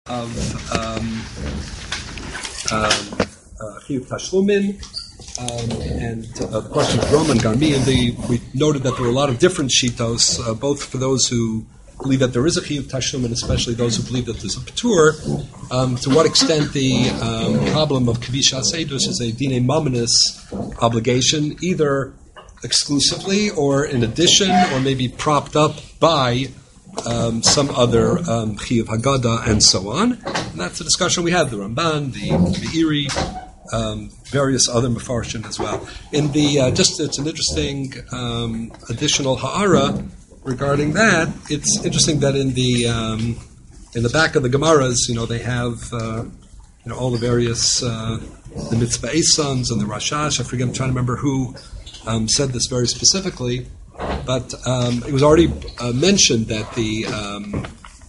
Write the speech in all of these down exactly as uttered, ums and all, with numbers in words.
of um, um, uh, Chiyuv Tashlumin. Um, and uh, the question of Roman Garmi, and the, we noted that there were a lot of different shitos, uh, both for those who believe that there is a Chiyuv Tashlum, and especially those who believe that there's a Patur. Um, to what extent the um, problem of Kavish Aseidus is a Dine Mominus obligation, either exclusively or in addition, or maybe propped up by um, some other um, Chiyuv Haggadah, and so on. And that's a discussion we had, the Ramban, the Meiri, Um, various other Mefarshim as well. In the uh, just, it's an interesting um, additional ha'ara regarding that. It's interesting that in the um, in the back of the Gemaras, you know, they have uh, you know all the various uh, the Mitzvah Esons and the Rashash. I forget. I'm trying to remember who um, said this very specifically, but um, it was already uh, mentioned that the um,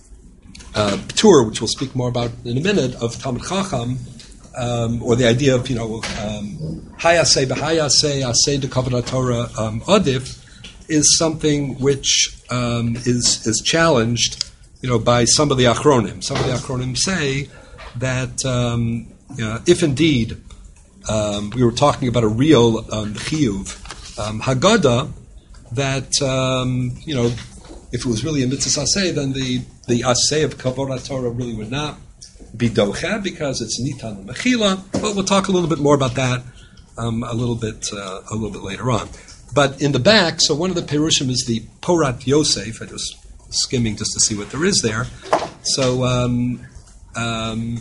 uh, P'tur, which we'll speak more about in a minute, of Talmud Chacham. Um, or the idea of, you know, hayaseh b'hayaseh, aseh de kavanat Torah adif, is something which um, is is challenged, you know, by some of the Achronim. Some of the Achronim say that um, you know, if indeed um, we were talking about a real um, chiyuv um, Haggadah, that um, you know, if it was really a mitzvah aseh, then the the aseh of kavanat Torah really would not be docha, because it's nitan mechila, but we'll talk a little bit more about that um, a little bit uh, a little bit later on. But in the back, so one of the perushim is the Porat Yosef. I was skimming just to see what there is there. So um, um,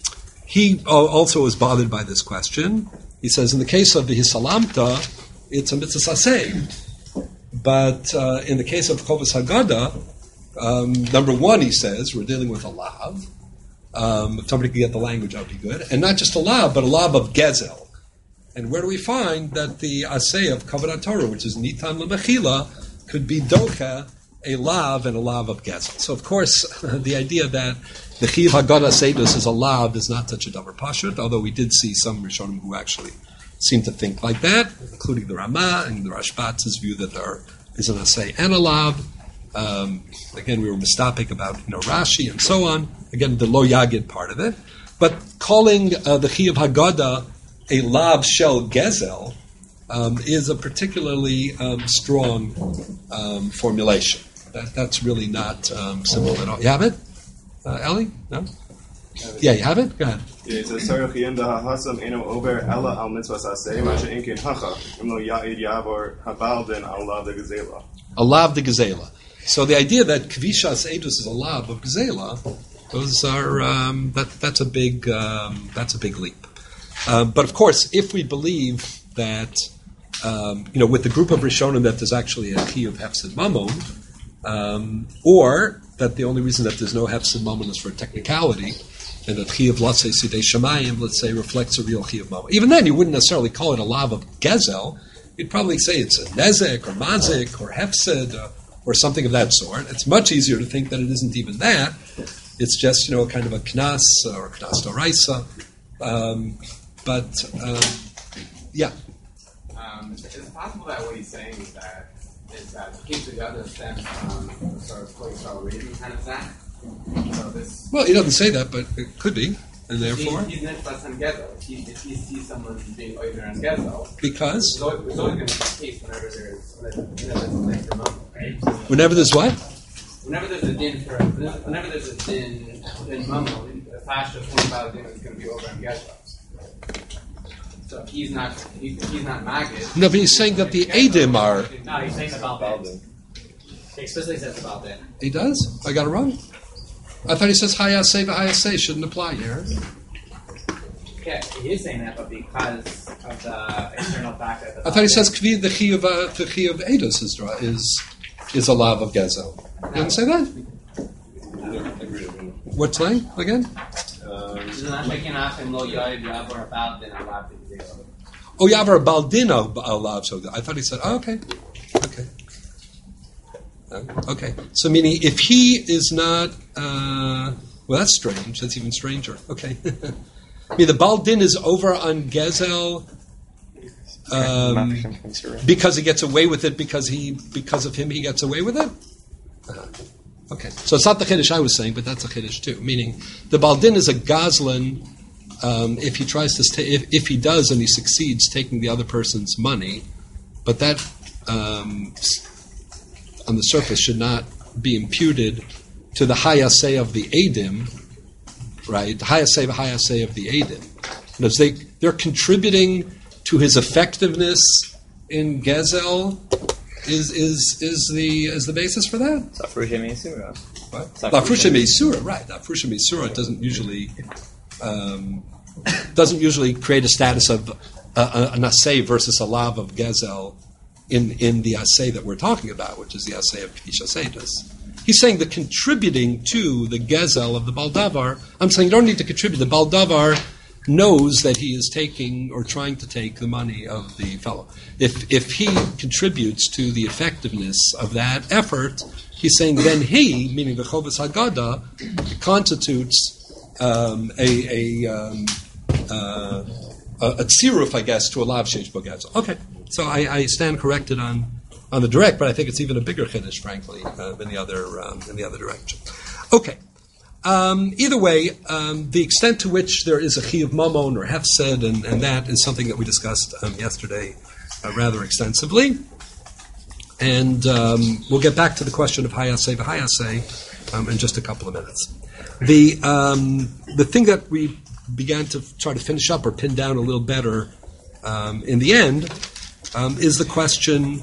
he also was bothered by this question. He says, in the case of the Hisalamta, it's a mitzvah saseh, but uh, in the case of Chovos Haggadah, um, number one, he says, we're dealing with a lav. Um, if somebody could get the language, that would be good. And not just a lav, but a lav of gezel. And where do we find that the aseh of kavanat Torah, which is nitan lemechila, could be docha, a lav, and a lav of gezel? So, of course, the idea that the chiyuv haggadah seidus is a lav is not such a davar pashut, although we did see some Rishonim who actually seem to think like that, including the Ramah and the Rashbatz's view that there is an aseh and a lav. Um, again, we were mistapik about, you know, Rashi and so on. Again, the lo yagid part of it. But calling uh, the chiyuv haggadah a lav shel gezel um, is a particularly um, strong um, formulation. That, that's really not um, simple at all. You have it, uh, Eli? No? Yeah, you have it? Go ahead. Yeah, it says, over ella al mitzvah saseh, masha inkin hacha, imlo ya'id yavor habaldin al lav de gezela. A lav de gezela. So the idea that kvishas edus is a lav of gezela, those are um, that that's a big um, that's a big leap. Uh, but of course, if we believe that um, you know, with the group of Rishonim that there's actually a chiyuv hefsid mamon, um, or that the only reason that there's no hefsid mamon is for technicality, and that chiyuv latzei sidei shamayim, let's say, reflects a real chiyuv mamon. Even then, you wouldn't necessarily call it a lav of gezel. You'd probably say it's a nezek or mazik or hefsid. Uh, or something of that sort. It's much easier to think that it isn't even that. It's just, you know, kind of a knas or a knas doraisa. Um, but, um, yeah. Um, it's possible that what he's saying is that is that he keeps the other stems from sort of quote reading kind of that. So this. Well, he doesn't say that, but it could be, and therefore. He's nitzvah and gezel. If he, if he sees someone being oiver and gezel. Because. It's always, always going to be the case whenever there's whenever there's a moment. Right? Whenever there's what? Whenever there's a din for whenever there's a din in mamon, the fast of one about din is going to be over and gezel. So if he's not he, he's not magid. No, but he's saying that the edim are. No, he's saying about that. He explicitly says about that. He does? I got it wrong. I thought he says hayaseh v'hayaseh shouldn't apply here. Yeah, he is saying that, but because of the external factor. I thought he says kvi the chiyuv the chiyuv edus is is is a lav of gezel. You didn't say that? What's line again? Um, oh, yavar baldino lav. So I thought he said, oh, okay, okay, okay. So meaning if he is not, uh, well, that's strange. That's even stranger. Okay. I mean, the baldin is over on gezel um, because he gets away with it because he because of him he gets away with it. Uh-huh. Okay, so it's not the chiddush I was saying, but that's a chiddush too. Meaning, the baldin is a gazlan um, if he tries to, sta- if, if he does and he succeeds taking the other person's money, but that um, on the surface should not be imputed to the hayaseh of the edim, right? The hayaseh, the hayaseh of the edim, because they they're contributing to his effectiveness in gezel. Is is is the is the basis for that? Lafrusha meisura. What? Lafrusha meisura, right? Lafrusha meisura doesn't usually um, doesn't usually create a status of uh, an asay versus a lav of gezel in in the asay that we're talking about, which is the asay of Kedisha Seidus. He's saying the contributing to the gezel of the baldavar. I'm saying you don't need to contribute. The baldavar knows that he is taking or trying to take the money of the fellow. If if he contributes to the effectiveness of that effort, he's saying then he, meaning the Chovas Haggadah, constitutes um, a a, um, uh, a a tziruf, I guess, to a lav sheish bo gezel. Okay, so I, I stand corrected on on the direct, but I think it's even a bigger chiddush, frankly, uh, in the other um, in the other direction. Okay. Um, either way, um, the extent to which there is a chiyuv mamon or hefsed, and, and that is something that we discussed um, yesterday uh, rather extensively. And um, we'll get back to the question of hayaseh v'hayaseh um, in just a couple of minutes. The um, the thing that we began to try to finish up or pin down a little better um, in the end um, is the question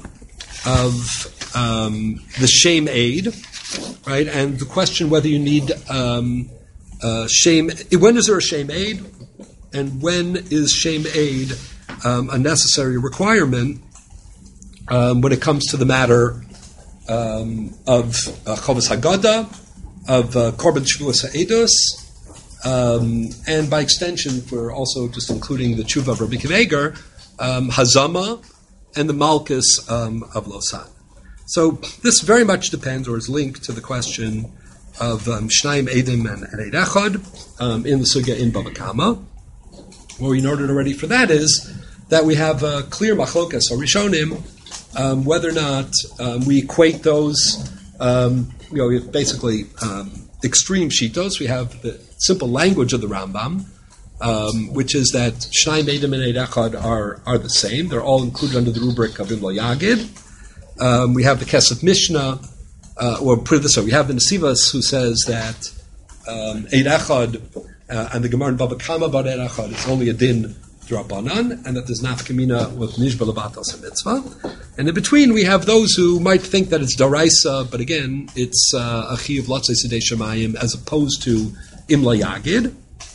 of um, the shame aid. Right, and the question whether you need um, uh, shame. When is there a shame aid, and when is shame aid um, a necessary requirement um, when it comes to the matter um, of uh, Chovas Haggadah, of uh, Korban Shvuas Ha'edus, um, and by extension, we're also just including the Tshuva of Rabbi Kiva, um, Hazama, and the Malchus um, of Lausanne. So this very much depends, or is linked to the question of um, Shnayim Edim and, and Eid Echad um, in the Sugya in Bava Kama. What we noted already for that is that we have a clear machlokas or Rishonim um, whether or not um, we equate those. Um, you know, we have basically um, extreme shitos. We have the simple language of the Rambam, um, which is that Shnayim Edim and Eid Echad are are the same. They're all included under the rubric of Imlo Yagid. Um, we have the Kesef Mishnah, uh, or put it this way, we have the Nesivas who says that um, Eid Echad uh, and the Gemara in Bava Kama about Eid Echad is only a din d'Rabbanan, and that there's nafkamina with Nishba Levatas and Mitzvah. And in between, we have those who might think that it's Daraisa, but again, it's uh, a Chi of Latzei Sidei Shemayim as opposed to Imla Yagid.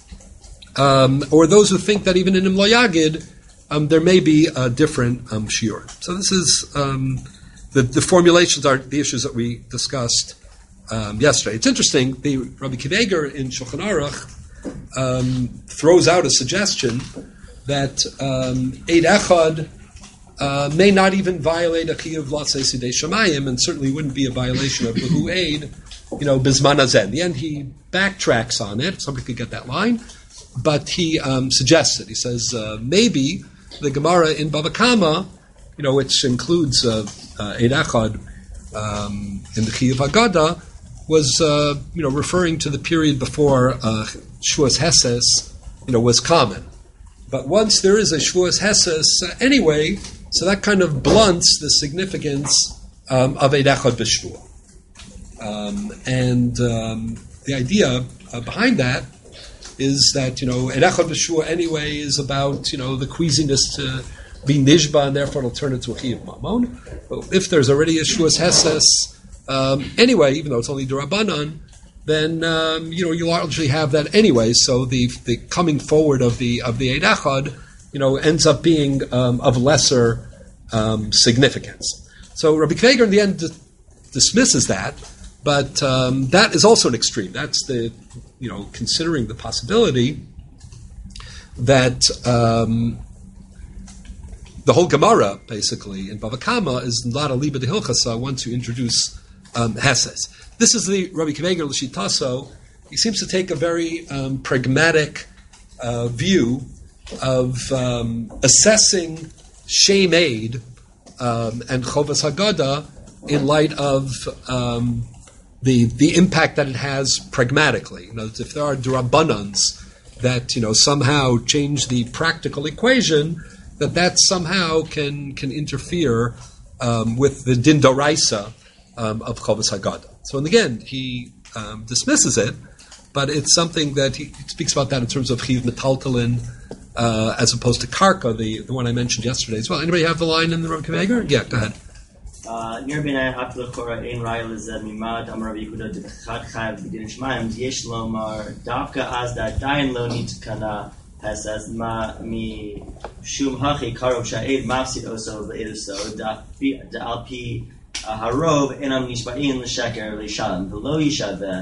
Um, or those who think that even in Imla Yagid, um, there may be a different um, shiur. So this is... Um, The, the formulations are the issues that we discussed um, yesterday. It's interesting. The Rabbi Kiva in Shulchan Aruch um, throws out a suggestion that um, Eid Echad uh, may not even violate a chiyuv latzei sidei shamayim, and certainly wouldn't be a violation of Lahu Eid, you know, bisman hazeh. In the end, he backtracks on it. Somebody could get that line, but he um, suggests it. He says uh, maybe the Gemara in Bava Kama, you know, which includes uh, uh, Eid Echad um, in the Chiyuv Haggadah, was uh, you know referring to the period before uh, Shvuas Heses, you know, was common. But once there is a Shvuas Heses uh, anyway, so that kind of blunts the significance um, of Eid Echad b'Shvuah. Um, and um, the idea uh, behind that is that you know Eid Echad b'Shvuah anyway is about you know the queasiness to be nishba, and therefore it'll turn into a chiyuv mamon. But if there's already a shuas heses, um, anyway, even though it's only derabanan, then um, you know you largely have that anyway. So the the coming forward of the of the Eid Echad, you know, ends up being um, of lesser um, significance. So Rabbi Kiva in the end d- dismisses that, but um, that is also an extreme. That's the you know considering the possibility that. Um, The whole Gemara, basically, in Bava Kama is not a liba de hilchasa once you introduce um, Heses. This is the Rabbi Kiva l'shitaso. He seems to take a very um, pragmatic uh, view of um, assessing shame aid um, and Chovas Haggadah in light of um, the the impact that it has pragmatically. You know, if there are Durabbanans that, you know, somehow change the practical equation, that that somehow can can interfere um, with the din doraisa um, of Chovos Haggadah. So, and again, he um, dismisses it, but it's something that he speaks about that in terms of chiv metaltalin, uh, as opposed to karka, the, the one I mentioned yesterday as well. Anybody have the line in the Rav Akiva Eiger? Yeah, go ahead. נראה בעיניי רק לכאורה אין ראיה לזה ממד אמר רבי יהודה דחד חייב בדין שמיים יש לומר דווקא אז עדיין לא נתקנה הסס מה משום הכי קרוב שהעד מפסיד עושו ועדוסו דעל פי הרוב אינם נשבעים לשקר לשלם ולא ישווה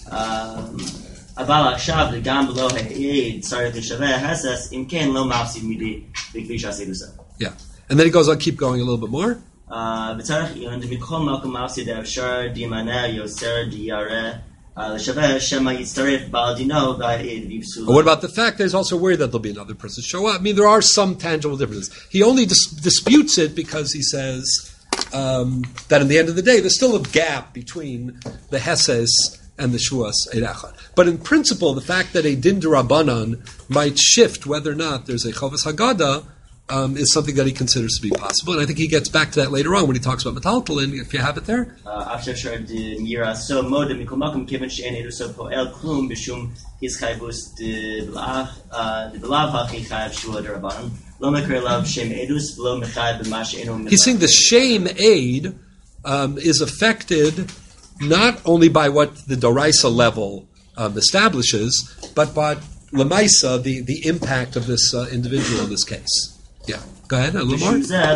אבל עכשיו גם בלא העד צריך לשווה הסס אם כן לא מפסיד מדי בכלי שעשה עושו. Yeah, and then he goes on, keep going a little bit more. וצריך עיון מכל מקום מפסיד אפשר דימנה יוסר דיארה לשווה שמא יצטרף בעל דינו והעד ויפסולו. What about the fact that he's also worried that there'll be another person show up? I mean, there are some tangible differences. He only dis- disputes it because he says um, that in the end of the day, there's still a gap between the Heses and the Shuas Eid Echad. But in principle, the fact that a Din D'Rabbanan might shift whether or not there's a Chovos Haggadah Um, is something that he considers to be possible, and I think he gets back to that later on when he talks about metaltalin. If you have it there, after sure the mira so mode mikol makom given she'en edu so poel klum b'shum his chayvus de belav de belav hachi chayv shua derabanan lo mekar lav shem edus lo mechayv b'mash enu. He's saying the shame aid um, is affected not only by what the doraisa level um, establishes, but by lemaisa, the the impact of this uh, individual in this case. Yeah, go ahead, a little more.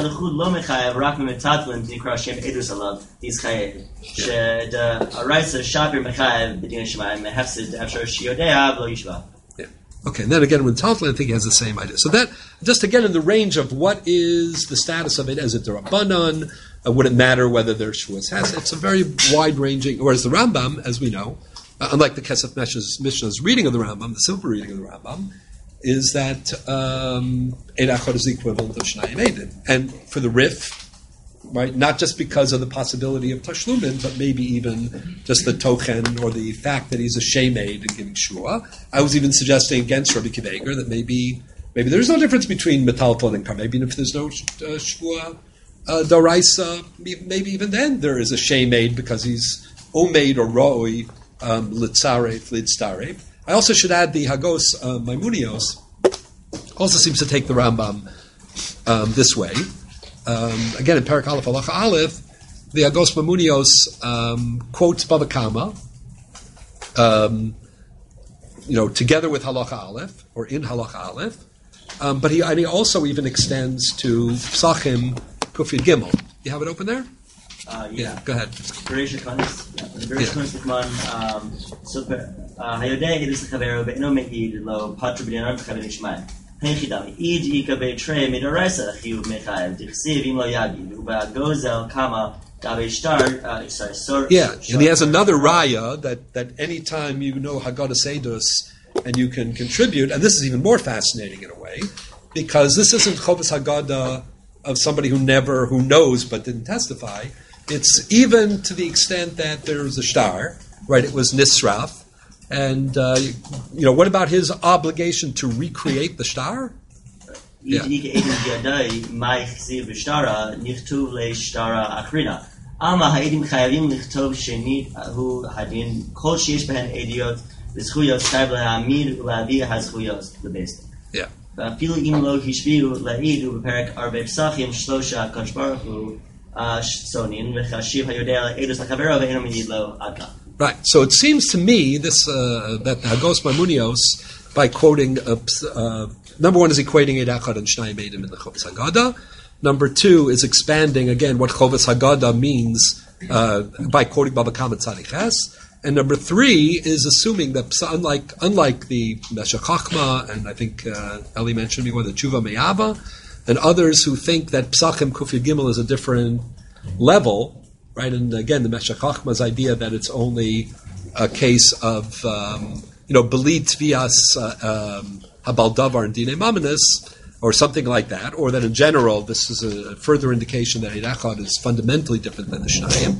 Yeah. Okay, and then again, with Taltlin, I think he has the same idea. So that, just again, in the range of what is the status of it as a D'Rabbanan, uh, would it matter whether there's Shuas Has? It's a very wide-ranging, whereas the Rambam, as we know, uh, unlike the Kesef Mishnah's, Mishnah's reading of the Rambam, the simple reading of the Rambam, is that um, Eid Echad is the equivalent of Shnayim Eidin. And for the Rif, right, not just because of the possibility of Tashlumin, but maybe even just the Tochen or the fact that he's a Shemeid in giving Shua. I was even suggesting against Rabbi Akiva Eiger that maybe maybe there's no difference between Metalton and Kar. Maybe if there's no uh, Shua uh, Doraisa, maybe even then there is a Shemeid because he's Omeid or Roi, um, Litzaref, Litztaref. I also should add the Hagos uh, Maimunios also seems to take the Rambam um, this way. Um, again, in Perek Aleph Halacha Aleph, the Hagos Maimunios um, quotes Bava Kama, um, you know, together with Halacha Aleph or in Halacha Aleph, um, but he and he also even extends to Psachim Kufid Gimel. You have it open there? Uh, yeah. yeah, go ahead. Bereishit Konis. Bereishit Konis Nikman. So, Hayodeh Idus Chavero Be'eno Me'id Lo Patra B'Dinan B'Chavin Ishmael. Hechidami Id Ika Be'Trei Midoresa Chiyuv Mechayev Dichsiv Im Lo Yagi Uba Gozel Kama Gabe Shtar. Sorry, Sor. Yeah, and he has another raya that that any time you know Haggadah Seidus and you can contribute, and this is even more fascinating in a way because this isn't Chovos Haggadah of somebody who never who knows but didn't testify. It's even to the extent that there was a shtar, right? It was nisraf, and uh, you know, what about his obligation to recreate the shtar? Yeah. Yeah. ואפילו אם לא השביעו להעיד ובפרק ארבע פסחים שלושה הקדוש ברוך הוא שונין וחשיב היודע לעדות לחברו ואינו מעיד לו עד כאן. Right. So it seems to me this uh, that Hagos Maimunios, by quoting uh, uh, number one is equating Eid Echad and Shnayim Eidim in the Chovos Haggadah. Number two is expanding again what Chovos Haggadah means uh, by quoting Bava Kama Tzadik Ches. And number three is assuming that unlike unlike the Meshech Chachma, and I think uh, Eli mentioned before, the Tshuva Me'ava, and others who think that Psachim Kufya Gimel is a different level, right? And again, the Meshech Chachma's idea that it's only a case of, um, you know, Beli Tvias uh, um, Habal Davar and Dinei Mamanis, or something like that, or that in general this is a further indication that Eid Echad is fundamentally different than the Shnayim.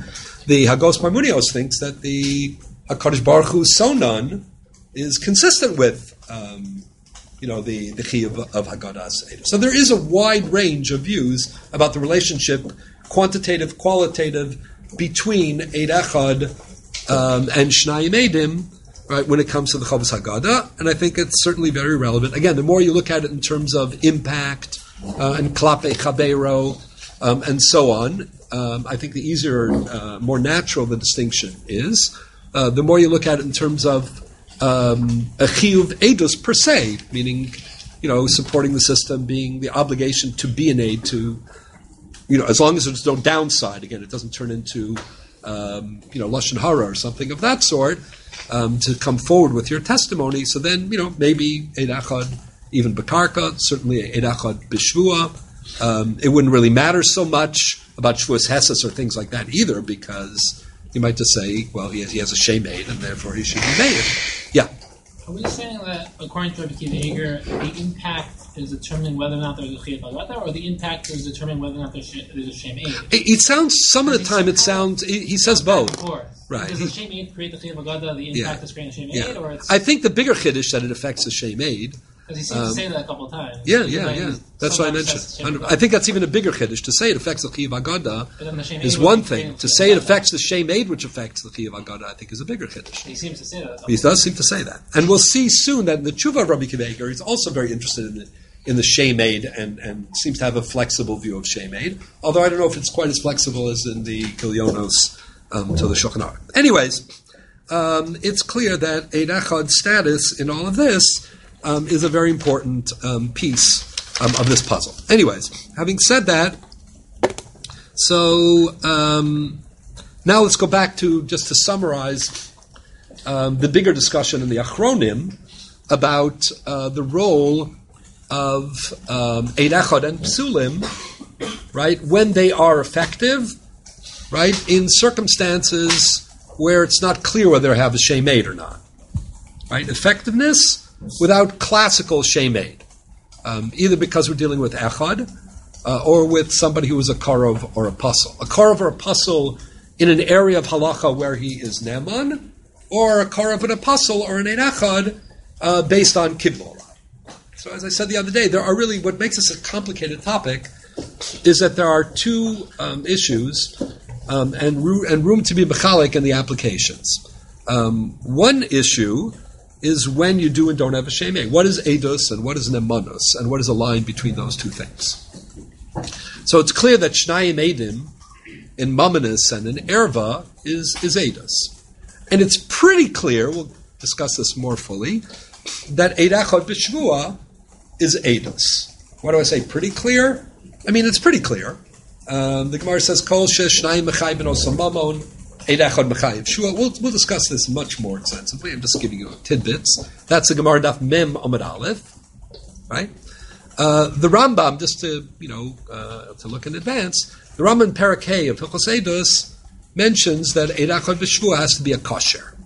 the Hagos Parmunios thinks that the HaKadosh Baruch Hu's Sonan is consistent with, um, you know, the, the Chiyuv of Haggadas Eidos. So there is a wide range of views about the relationship, quantitative, qualitative, between Eid Echad um, and Shnayim Eidim, right, when it comes to the Chavos Haggadah, and I think it's certainly very relevant. Again, the more you look at it in terms of impact uh, and Klape Chabero um, and so on, um, I think the easier, uh, more natural the distinction is. Uh, the more you look at it in terms of um, a Chiyuv Eidus per se, meaning, you know, supporting the system, being the obligation to be an aid to, you know, as long as there's no downside, again, it doesn't turn into, um, you know, Lashon Hara or something of that sort, um, to come forward with your testimony. So then, you know, maybe Eid Echad, even Bekarka, certainly Eid Echad B'Shvua. Um, it wouldn't really matter so much about Shvuas Hesses or things like that either, because you might just say, well, he has, he has a Shemed, and therefore he should be made. Yeah. Are we saying that, according to Rabbi Akiva Eiger, the impact is determining whether or not there's a Chiyuv Haggadah, or the impact is determining whether or not there's, there's a Shem Eid? It, it sounds, some of the time it sounds, he, he says both. Right. Does the Shem Eid create the Chiyuv Haggadah, the impact Yeah. is creating a Shem Yeah. Eid, or it's... I think the bigger Chiddush that it affects the Shem Eid. Because he seems um, to say that a couple of times. Yeah, He's yeah, like, yeah. he's- That's what I sometimes mentioned. says Shem Eid. I think that's even a bigger Chiddush. To say it affects the Chiyuv Haggadah But then the Shem is Eid would one be thing. creating To the say it Chiyuv affects the Shem Eid, which affects the Chiyuv Haggadah, I think is a bigger Chiddush. He seems to say that a couple He does seem to say that. And we'll see soon that in the Tshuva of Rabbi Akiva Eiger, he's also very interested in the, in the Shem Eid and, and seems to have a flexible view of Shem Eid, although I don't know if it's quite as flexible as in the Gilyonos um, to the Shulchan Aruch. Anyways, um, it's clear that Eid Echad's status in all of this um, is a very important um, piece um, of this puzzle. Anyways, having said that, so um, now let's go back to, just to summarize, um, the bigger discussion in the Achronim about uh, the role of um, Eid Echad and Psulim, right, when they are effective, right, in circumstances where it's not clear whether they have a Shem Eid or not. Right? Effectiveness without classical Shem Eid. Um, either because we're dealing with Echad, uh, or with somebody who is a Karov or a Puzzle. A Karov or a Puzzle in an area of Halacha where he is Neman, or a Karov and a Puzzle or an Eid Echad uh, based on Kibbul. So as I said the other day, there are really, what makes this a complicated topic is that there are two um, issues um, and, ro- and room to be mechalik in the applications. Um, one issue is when you do and don't have a Shem Eid. What is Eidos and what is Nemanus, and what is a line between those two things? So it's clear that Shnayim Eidim in Mamonis and in Erva is, is Eidos. And it's pretty clear, we'll discuss this more fully, that Eid Echad B'Shvua is Eidos. What do I say? Pretty clear? I mean, it's pretty clare. Um, the Gemara says, Kol shesh shnayim mechayim ben osam mamon, Eid Echad mechayim B'Shvua. We'll, we'll discuss this much more extensively. I'm just giving you tidbits. That's the Gemara Daf Mem Amud Aleph. Right? Uh, the Rambam, just to, you know, uh, to look in advance, the Rambam Perek Hey of Hilchos Eidos mentions that Eid Echad B'Shvua has to be a kosher.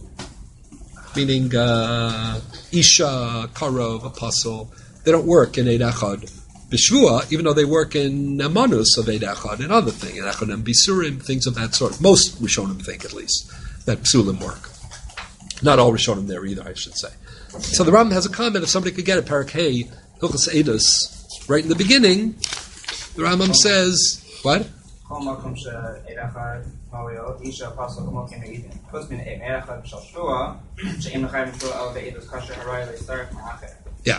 Meaning, uh, Isha, Karov, Apostle, they don't work in Eid Echad B'Shvua, even though they work in Nemanus of Eid Echad and other things, Eid Echad and Bisurim, things of that sort. Most Rishonim think, at least, that Psulim work. Not all Rishonim there either, I should say. So the Rambam has a comment, if somebody could get a Perek Hey, Hilchos Eidos, right in the beginning, the Rambam says, what? Yeah.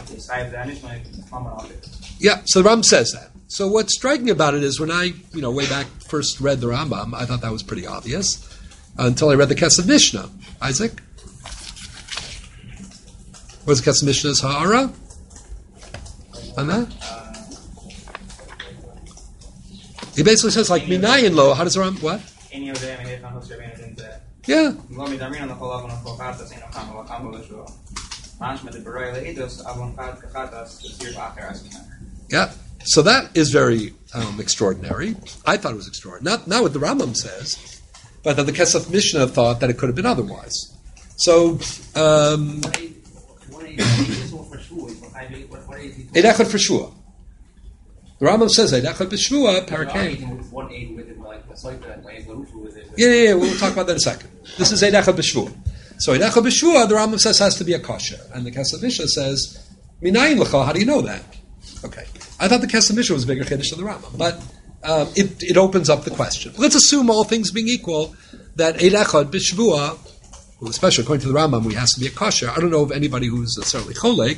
Yeah, so the Rambam says that. So what's striking about it is when I, you know, way back first read the Rambam, I thought that was pretty obvious, uh, until I read the Kesef Mishnah. Isaac? What's the Kesef Mishnah's Ha'ara? On that? He basically says, like, Minayin lo, how does the Rambam, what? Yeah. Yeah. So that is very um, extraordinary. I thought it was extraordinary. Not, not what the Rambam says, but that the Kesef Mishnah thought that it could have been otherwise. So, um... Eid Echad for Shua. The Rambam says Eid Echad b'Shvua, Perek Hey. One aid with it, like Yeah, yeah, yeah. We'll talk about that in a second. This is Eid Echad B'Shvua. So Eid Echad B'Shvua, the Rambam says has to be a kosher, and the Kesef Mishnah says Minayin L'cha. How do you know that? Okay, I thought the Kesef Mishnah was a bigger chiddush than the Rambam, but um, it it opens up the question. Let's assume all things being equal that Eid Echad B'Shvua, well, especially according to the Rambam, we has to be a kosher. I don't know of anybody who's necessarily cholek.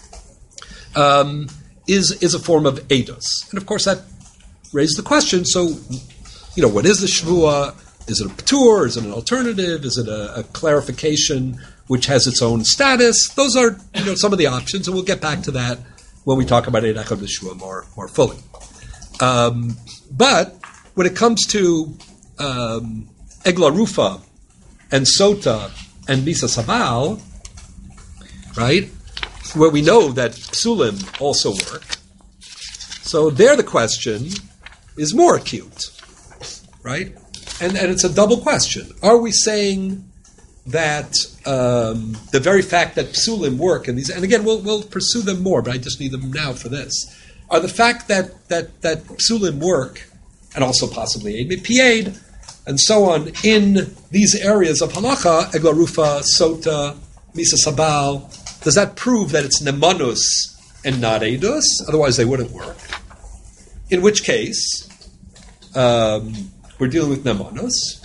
Um, is is a form of eidos, and of course that raises the question. So, you know, what is the shvua? Is it a patur? Is it an alternative? Is it a, a clarification which has its own status? Those are, you know, some of the options, and we'll get back to that when we talk about Eid Echad B'Shvua more more fully. Um, but when it comes to um, Egla Rufa and Sota and Misa Sabal, right, where we know that psulim also work, so there the question is more acute, right? And and it's a double question. Are we saying that um, the very fact that psulim work, and these, and again we'll we'll pursue them more, but I just need them now for this, are the fact that that that psulim work, and also possibly eid mipied, and so on, in these areas of halacha, egla rufa, sota, misa sabal, does that prove that it's nemanus and not eidus? Otherwise they wouldn't work. In which case, um, we're dealing with nemanus.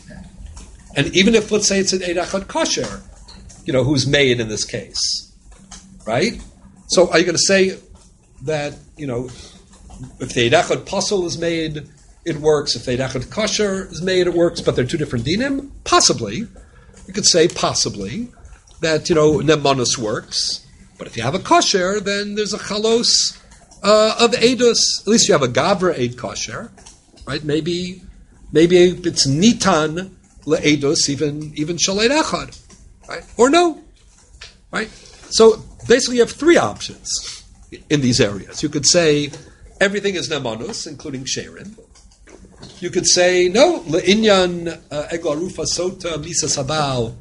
And even if, let's say, it's an Eid Echad kosher, you know, who's made in this case, right? So are you going to say that, you know, if the Eid Echad pasul is made, it works. If the Eid Echad kosher is made, it works, but they're two different dinim? Possibly. You could say possibly that, you know, nemanus works. But if you have a kosher, then there's a chalos uh, of eidus. At least you have a gavra eid kosher, right? Maybe, maybe it's nitan le'edus, even even shalei echad, right? Or no, right? So basically, you have three options in these areas. You could say everything is nemanus, including sherin. You could say no, le'inyan uh, egla rufa sota misa sabal.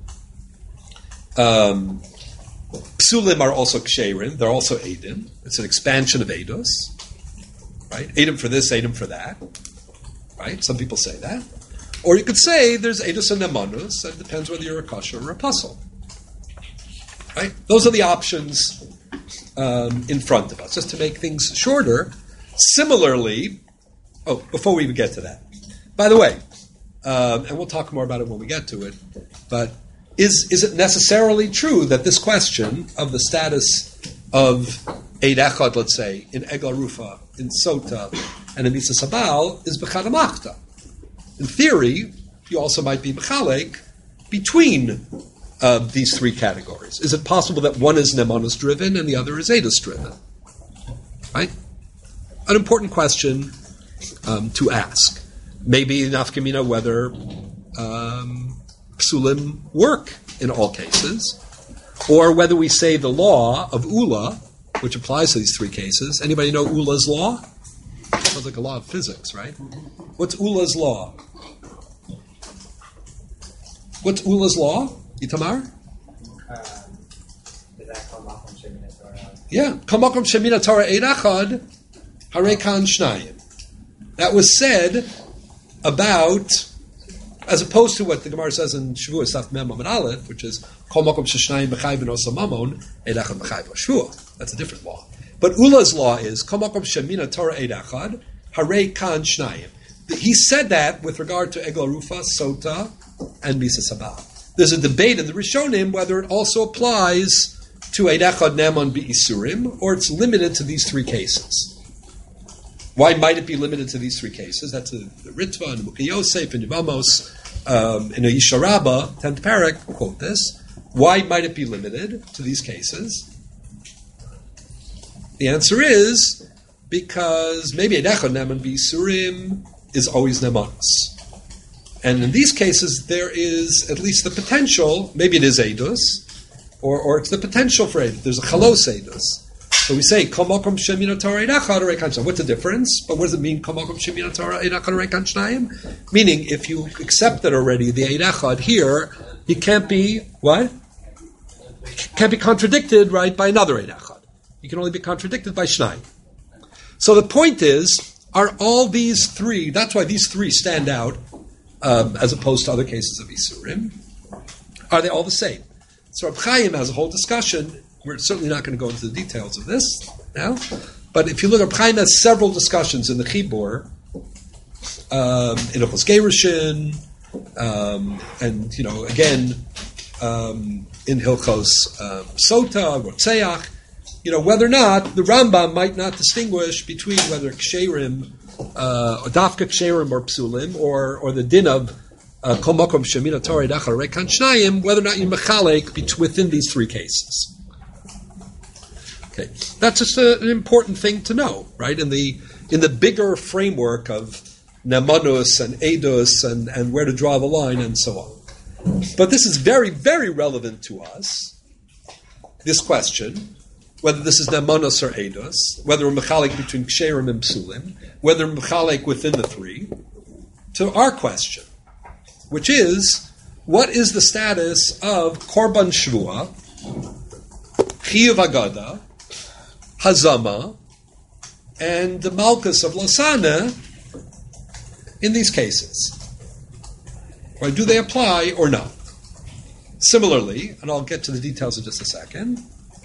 Um, psulim are also ksherin; they're also edim. It's an expansion of edus, right? Edim for this, edim for that, right? Some people say that. Or you could say there's edus and nemanus. It depends whether you're a kosher or a pasul. Right? Those are the options um, in front of us, just to make things shorter. Similarly, oh, before we even get to that, by the way, um, and we'll talk more about it when we get to it, but is is it necessarily true that this question of the status of Eid Echad, let's say, in Egla Rufa, in Sota, and in Misa Sabal, is B'chad HaMachta? In theory, you also might be mechalek between uh, these three categories. Is it possible that one is nemanus driven and the other is edus driven? Right? An important question um, to ask. Maybe nafkamina whether um, psulim work in all cases, or whether we say the law of Ula, which applies to these three cases. Anybody know Ula's law? Sounds like a law of physics, right? What's Ula's law? What's Ula's law? Itamar? Yeah. Kamakom Shemina Torah Eid Echad Harekan Shnayim. That was said about, as opposed to what the Gemara says in Shavuot Saf Mem Amud Aleph, which is Kol Makom Sheshnayim B'chai B'nosa Mamon Eid Echad B'chai B'Shavuot. That's a different law. But Ula's law is Kol Makom Shemina Torah Eid Echad Harekan Shnayim. He said that with regard to Egla Rufa, Sota, and Misa Sabal. There's a debate in the Rishonim whether it also applies to Eid Echad Neman B'Isurim, or it's limited to these three cases. Why might it be limited to these three cases? That's a, the Ritva and Mukhi Yosef and Yevamos um, in a Yisharabah, tenth parak, quote this. Why might it be limited to these cases? The answer is because maybe Eid Echad Neman B'Isurim is always nemanus. And in these cases, there is at least the potential, maybe it is eidus, or, or it's the potential for eidus. There's a chalos eidus. So we say, Kol Makom Shemina Torah Eid Echad Harekan Shnayim. What's the difference? But what does it mean, Kol Makom Shemina Torah Eid Echad Harekan Shnayim? Meaning, if you accepted already the Eid Echad here, you can't be, what? Can't be contradicted, right, by another Eid Echad. You can only be contradicted by Shnayim. So the point is, are all these three, that's why these three stand out um, as opposed to other cases of Isurim. Are they all the same? So Reb Chaim has a whole discussion. We're certainly not going to go into the details of this now. But if you look, Reb Chaim has several discussions in the Chibur, um, in Hilchos Gerushin, um, and, you know, again, um, in Hilchos um, Sota, Rotzeach, you know, whether or not the Rambam might not distinguish between whether Ksherim, uh, Dafka Ksherim or Psulim, or, or the din of Kol Makom Shemina Torah Dachar Rekan Shnayim, whether or not you mechalek within these three cases. Okay, that's just a, an important thing to know, right? In the in the bigger framework of Nemanus and Eidos and, and where to draw the line and so on. But this is very, very relevant to us, this question, whether this is Nemanus or Eidos, whether we're mechalek between Ksherim and Psulim, whether we're mechalek within the three, to our question, which is, what is the status of Korban Shvua, Chiyuv Agada, Hazama, and the Malchus of Lasana in these cases? Or do they apply or not? Similarly, and I'll get to the details in just a second,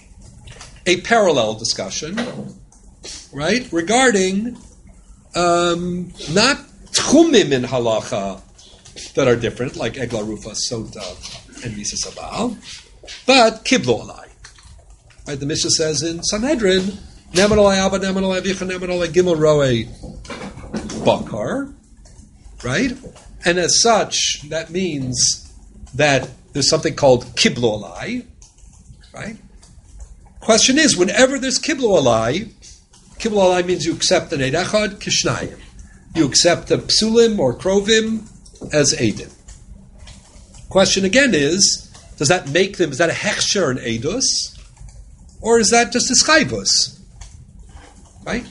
a parallel discussion, right, regarding um, not tchumim in halacha that are different, like Egla Rufa, Sota, and Misa Sabal, but Kiblo Alai. Right, the Mishnah says in Sanhedrin, Neman Alai Abba, Neman Alai Vicha, Neman Alai Gimel Roe Bakar, right? And as such, that means that there's something called Kiblo Alai, right? Question is, whenever there's Kiblo Alai, Kiblo Alai means you accept an Eid Echad Kishnayim. You accept a Psulim or Krovim as Eidim. Question again is, does that make them, is that a Hechsher and Eidus? Or is that just a Schayvus? Right?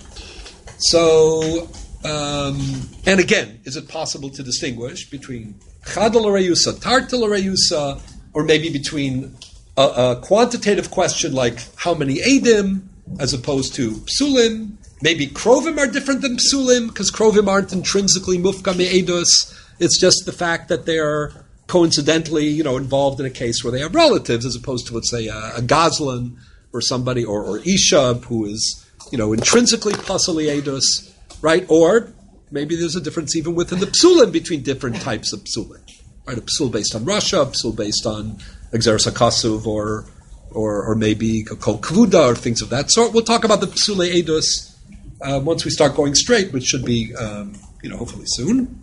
So, um, and again, is it possible to distinguish between Chadal Reyusa, Tartal Reyusa, or maybe between a, a quantitative question like how many Eidim, as opposed to Psulim? Maybe Krovim are different than Psulim, because Krovim aren't intrinsically Mufka Me'edus. It's just the fact that they are coincidentally, you know, involved in a case where they have relatives, as opposed to, let's say, a, a Gazlan or somebody, or, or Ishab, who is, you know, intrinsically Pasali Edus, right? Or maybe there's a difference even within the Psulim between different types of Psulim, right? A Psul based on Russia, a Psul based on Exeris HaKasuv, or, or or maybe Kol Kvuda, or things of that sort. We'll talk about the Psule Edus uh, once we start going straight, which should be, um, you know, hopefully soon.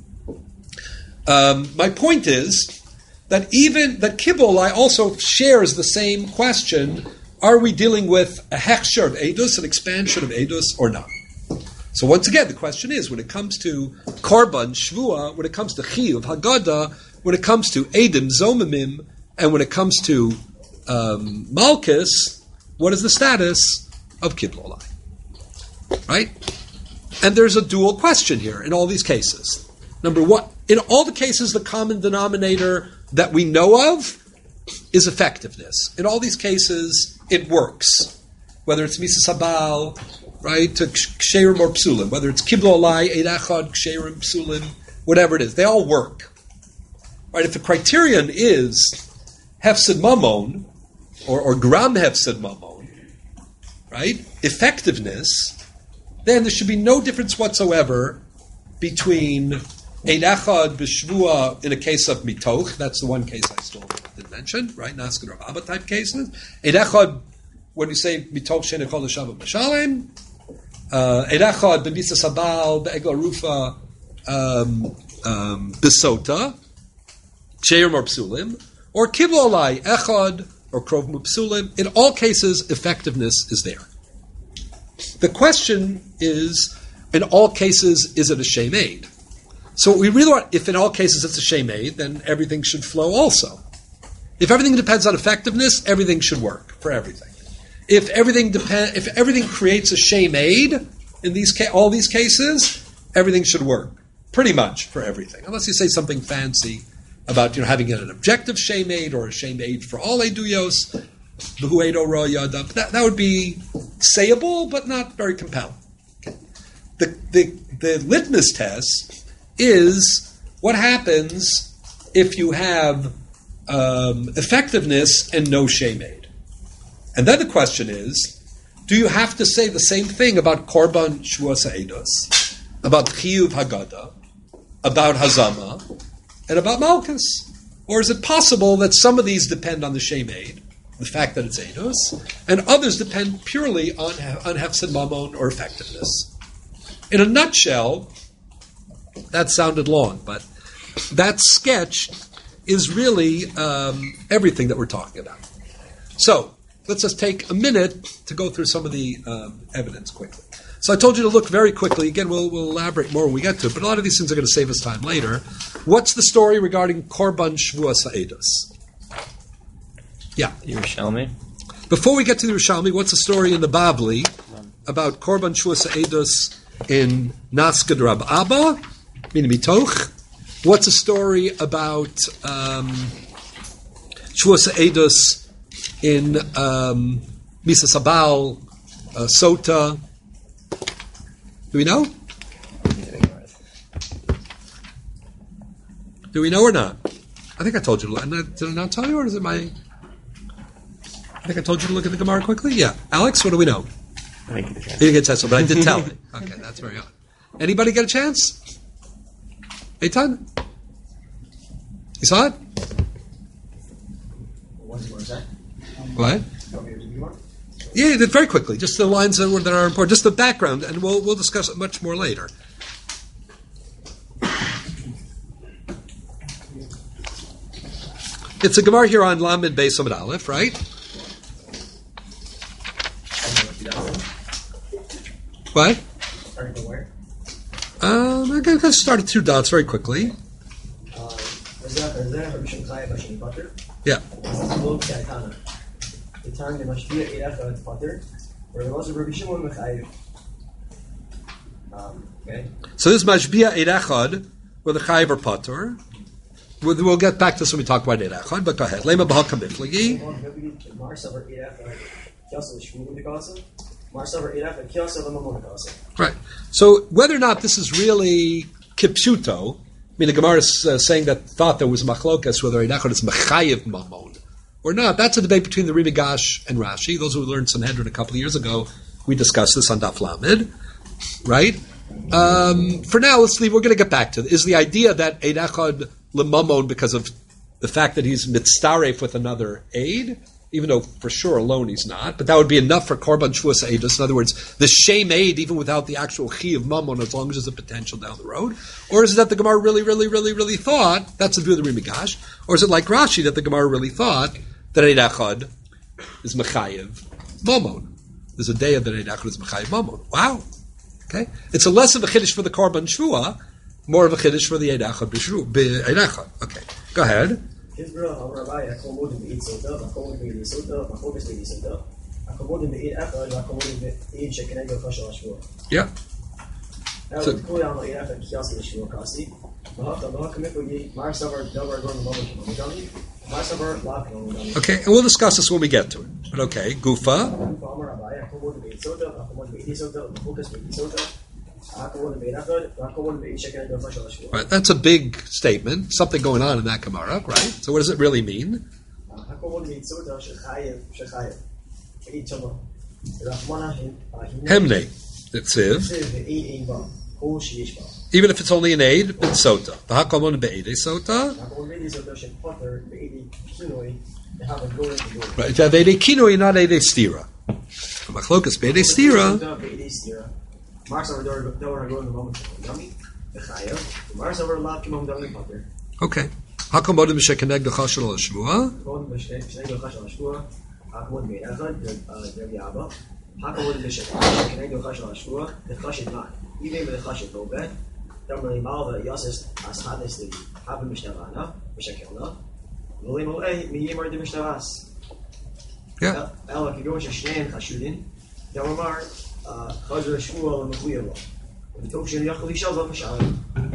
Um, my point is that even that Kibolai also shares the same question: are we dealing with a hechsher of edus, an expansion of edus, or not? So once again, the question is: when it comes to korban shvua, when it comes to chiyuv haggadah, when it comes to edim zomimim, and when it comes to um, malchus, what is the status of kibolai? Right? And there's a dual question here in all these cases. Number one, in all the cases, the common denominator that we know of is effectiveness. In all these cases, it works. Whether it's Misa Sabal, right, to Ksherim or Psulim, whether it's Kiblo Alai, Eid Echad, Ksherim, Psulim, whatever it is, they all work. Right? If the criterion is Hefsid Mamon, or, or Gram Hefsid Mamon, right, effectiveness, then there should be no difference whatsoever between Ein Echad b'Shvua in a case of Mitoch, that's the one case I still didn't mention, right? Naskin or Abba type cases. Ein Echad, when you say Mitoch Shein Echad L'Shabbat B'Shalem, Ein Echad b'Misa Sabal, b'Egla Rufa, um, um, b'Sota, Ksherim or Psulim, or Kiblo Alai, Echad, or Krov Psulim. In all cases, effectiveness is there. The question is, in all cases, is it a Shem Eid? So we really want, if in all cases it's a Shem Eid, then everything should flow also. If everything depends on effectiveness, everything should work for everything. If everything depend, if everything creates a Shem Eid in these ca- all these cases, everything should work pretty much for everything, unless you say something fancy about, you know, having an objective Shem Eid or a Shem Eid for all Eiduyos, that that would be sayable, but not very compelling. Okay. The the the litmus test is what happens if you have um, effectiveness and no shemed. And then the question is, do you have to say the same thing about Korban Shavuos Eidos, about Chiyuv Haggadah, about Hazama, and about Malchus? Or is it possible that some of these depend on the shemed, the fact that it's Eidos, and others depend purely on, on Hefsed Mammon or effectiveness? In a nutshell, that sounded long, but that sketch is really um, everything that we're talking about. So, let's just take a minute to go through some of the um, evidence quickly. So I told you to look very quickly. Again, we'll, we'll elaborate more when we get to it, but a lot of these things are going to save us time later. What's the story regarding Korban Shavuos Eidos? Yeah. Yerushalmi. Before we get to the Yerushalmi, what's the story in the Bavli about Korban Shavuos Eidos in Naskad Rab Abba, Min Mitoch? What's the story about um, Shavuos Eidos in um, Misa Sabal, uh, Sota? Do we know? Do we know or not? I think I told you. Did I not tell you, or is it my... I think I told you to look at the Gemara quickly? Yeah. Alex, what do we know? I didn't get a chance. You didn't get a chance, but I did tell you. Okay, that's very odd. Anybody get a chance? Eitan? You saw it? What? Yeah, you did very quickly. Just the lines that, were, that are important. Just the background, and we'll we'll discuss it much more later. It's a Gemara here on Lamed Beis Amud Aleph, right? What? Starting from where? Um, I'm going to start at two dots very quickly. Uh, is that is that Rabbi Shimon Chai Bashani Pater? Yeah. Look at Tana. The time the Mashpia Erecha at Pater, where there was a Rabbi Shimon Mechayev. Um, okay. So this is Mashbia Eid Echad, where the Chayiv are Pater. We'll, we'll get back to this when we talk about Eid Echad, but go ahead. Lema B'Hal Kamiflagi. Right. So whether or not this is really kipshuto, I mean, the Gemara is uh, saying that thought there was machlokas whether Eid Echad is mechayev mamon or not. That's a debate between the Ribigash and Rashi. Those who learned Sanhedrin a couple of years ago, we discussed this on Daf Lamed, right? Um, for now, let's leave. We're going to get back to it. Is the idea that Eid Echad lemamon because of the fact that he's mitzaref with another aid, even though for sure alone he's not, but that would be enough for Korban Shavuos Eidos. In other words, the shame aid, even without the actual chi of mammon, as long as there's a potential down the road. Or is it that the Gemara really, really, really, really thought, that's the view of the Rimigash, or is it like Rashi that the Gemara really thought that Eid Echad is mechayev mammon? There's a day that Eid Echad is mechayev mammon. Wow. Okay? It's a less of a chiddush for the Korban Shvuah, more of a chiddush for the Eid Echad b'Shvu- b'Eid Echad. Okay. Go ahead. Yeah. So, okay, and we'll discuss this when we get to it. But okay, Gufa. Right, that's a big statement. Something going on in that Gemara, right? So what does it really mean? Hemne, Tziv. Even if it's only an aid, it's sota. V'hakolmon be'edei sota. Right, if you have edei kinoi, not edei stira. Machlokas be'edei stira. Okay. Hakolmon b'shekeneg d'chashel al-shvua. Hakavod b'shekh, kenegdo chashel hashvua, dechashid not. Even with the chashid robet, damali malva yasis as hadis the havim mishnavana, b'shekelna. V'lim olei miyimar de mishnavas. Yeah. Ela kigosh shneim chashudin. Damar chazur shvua l'mechuyavo. V'tok shel yachol yishal v'mashal.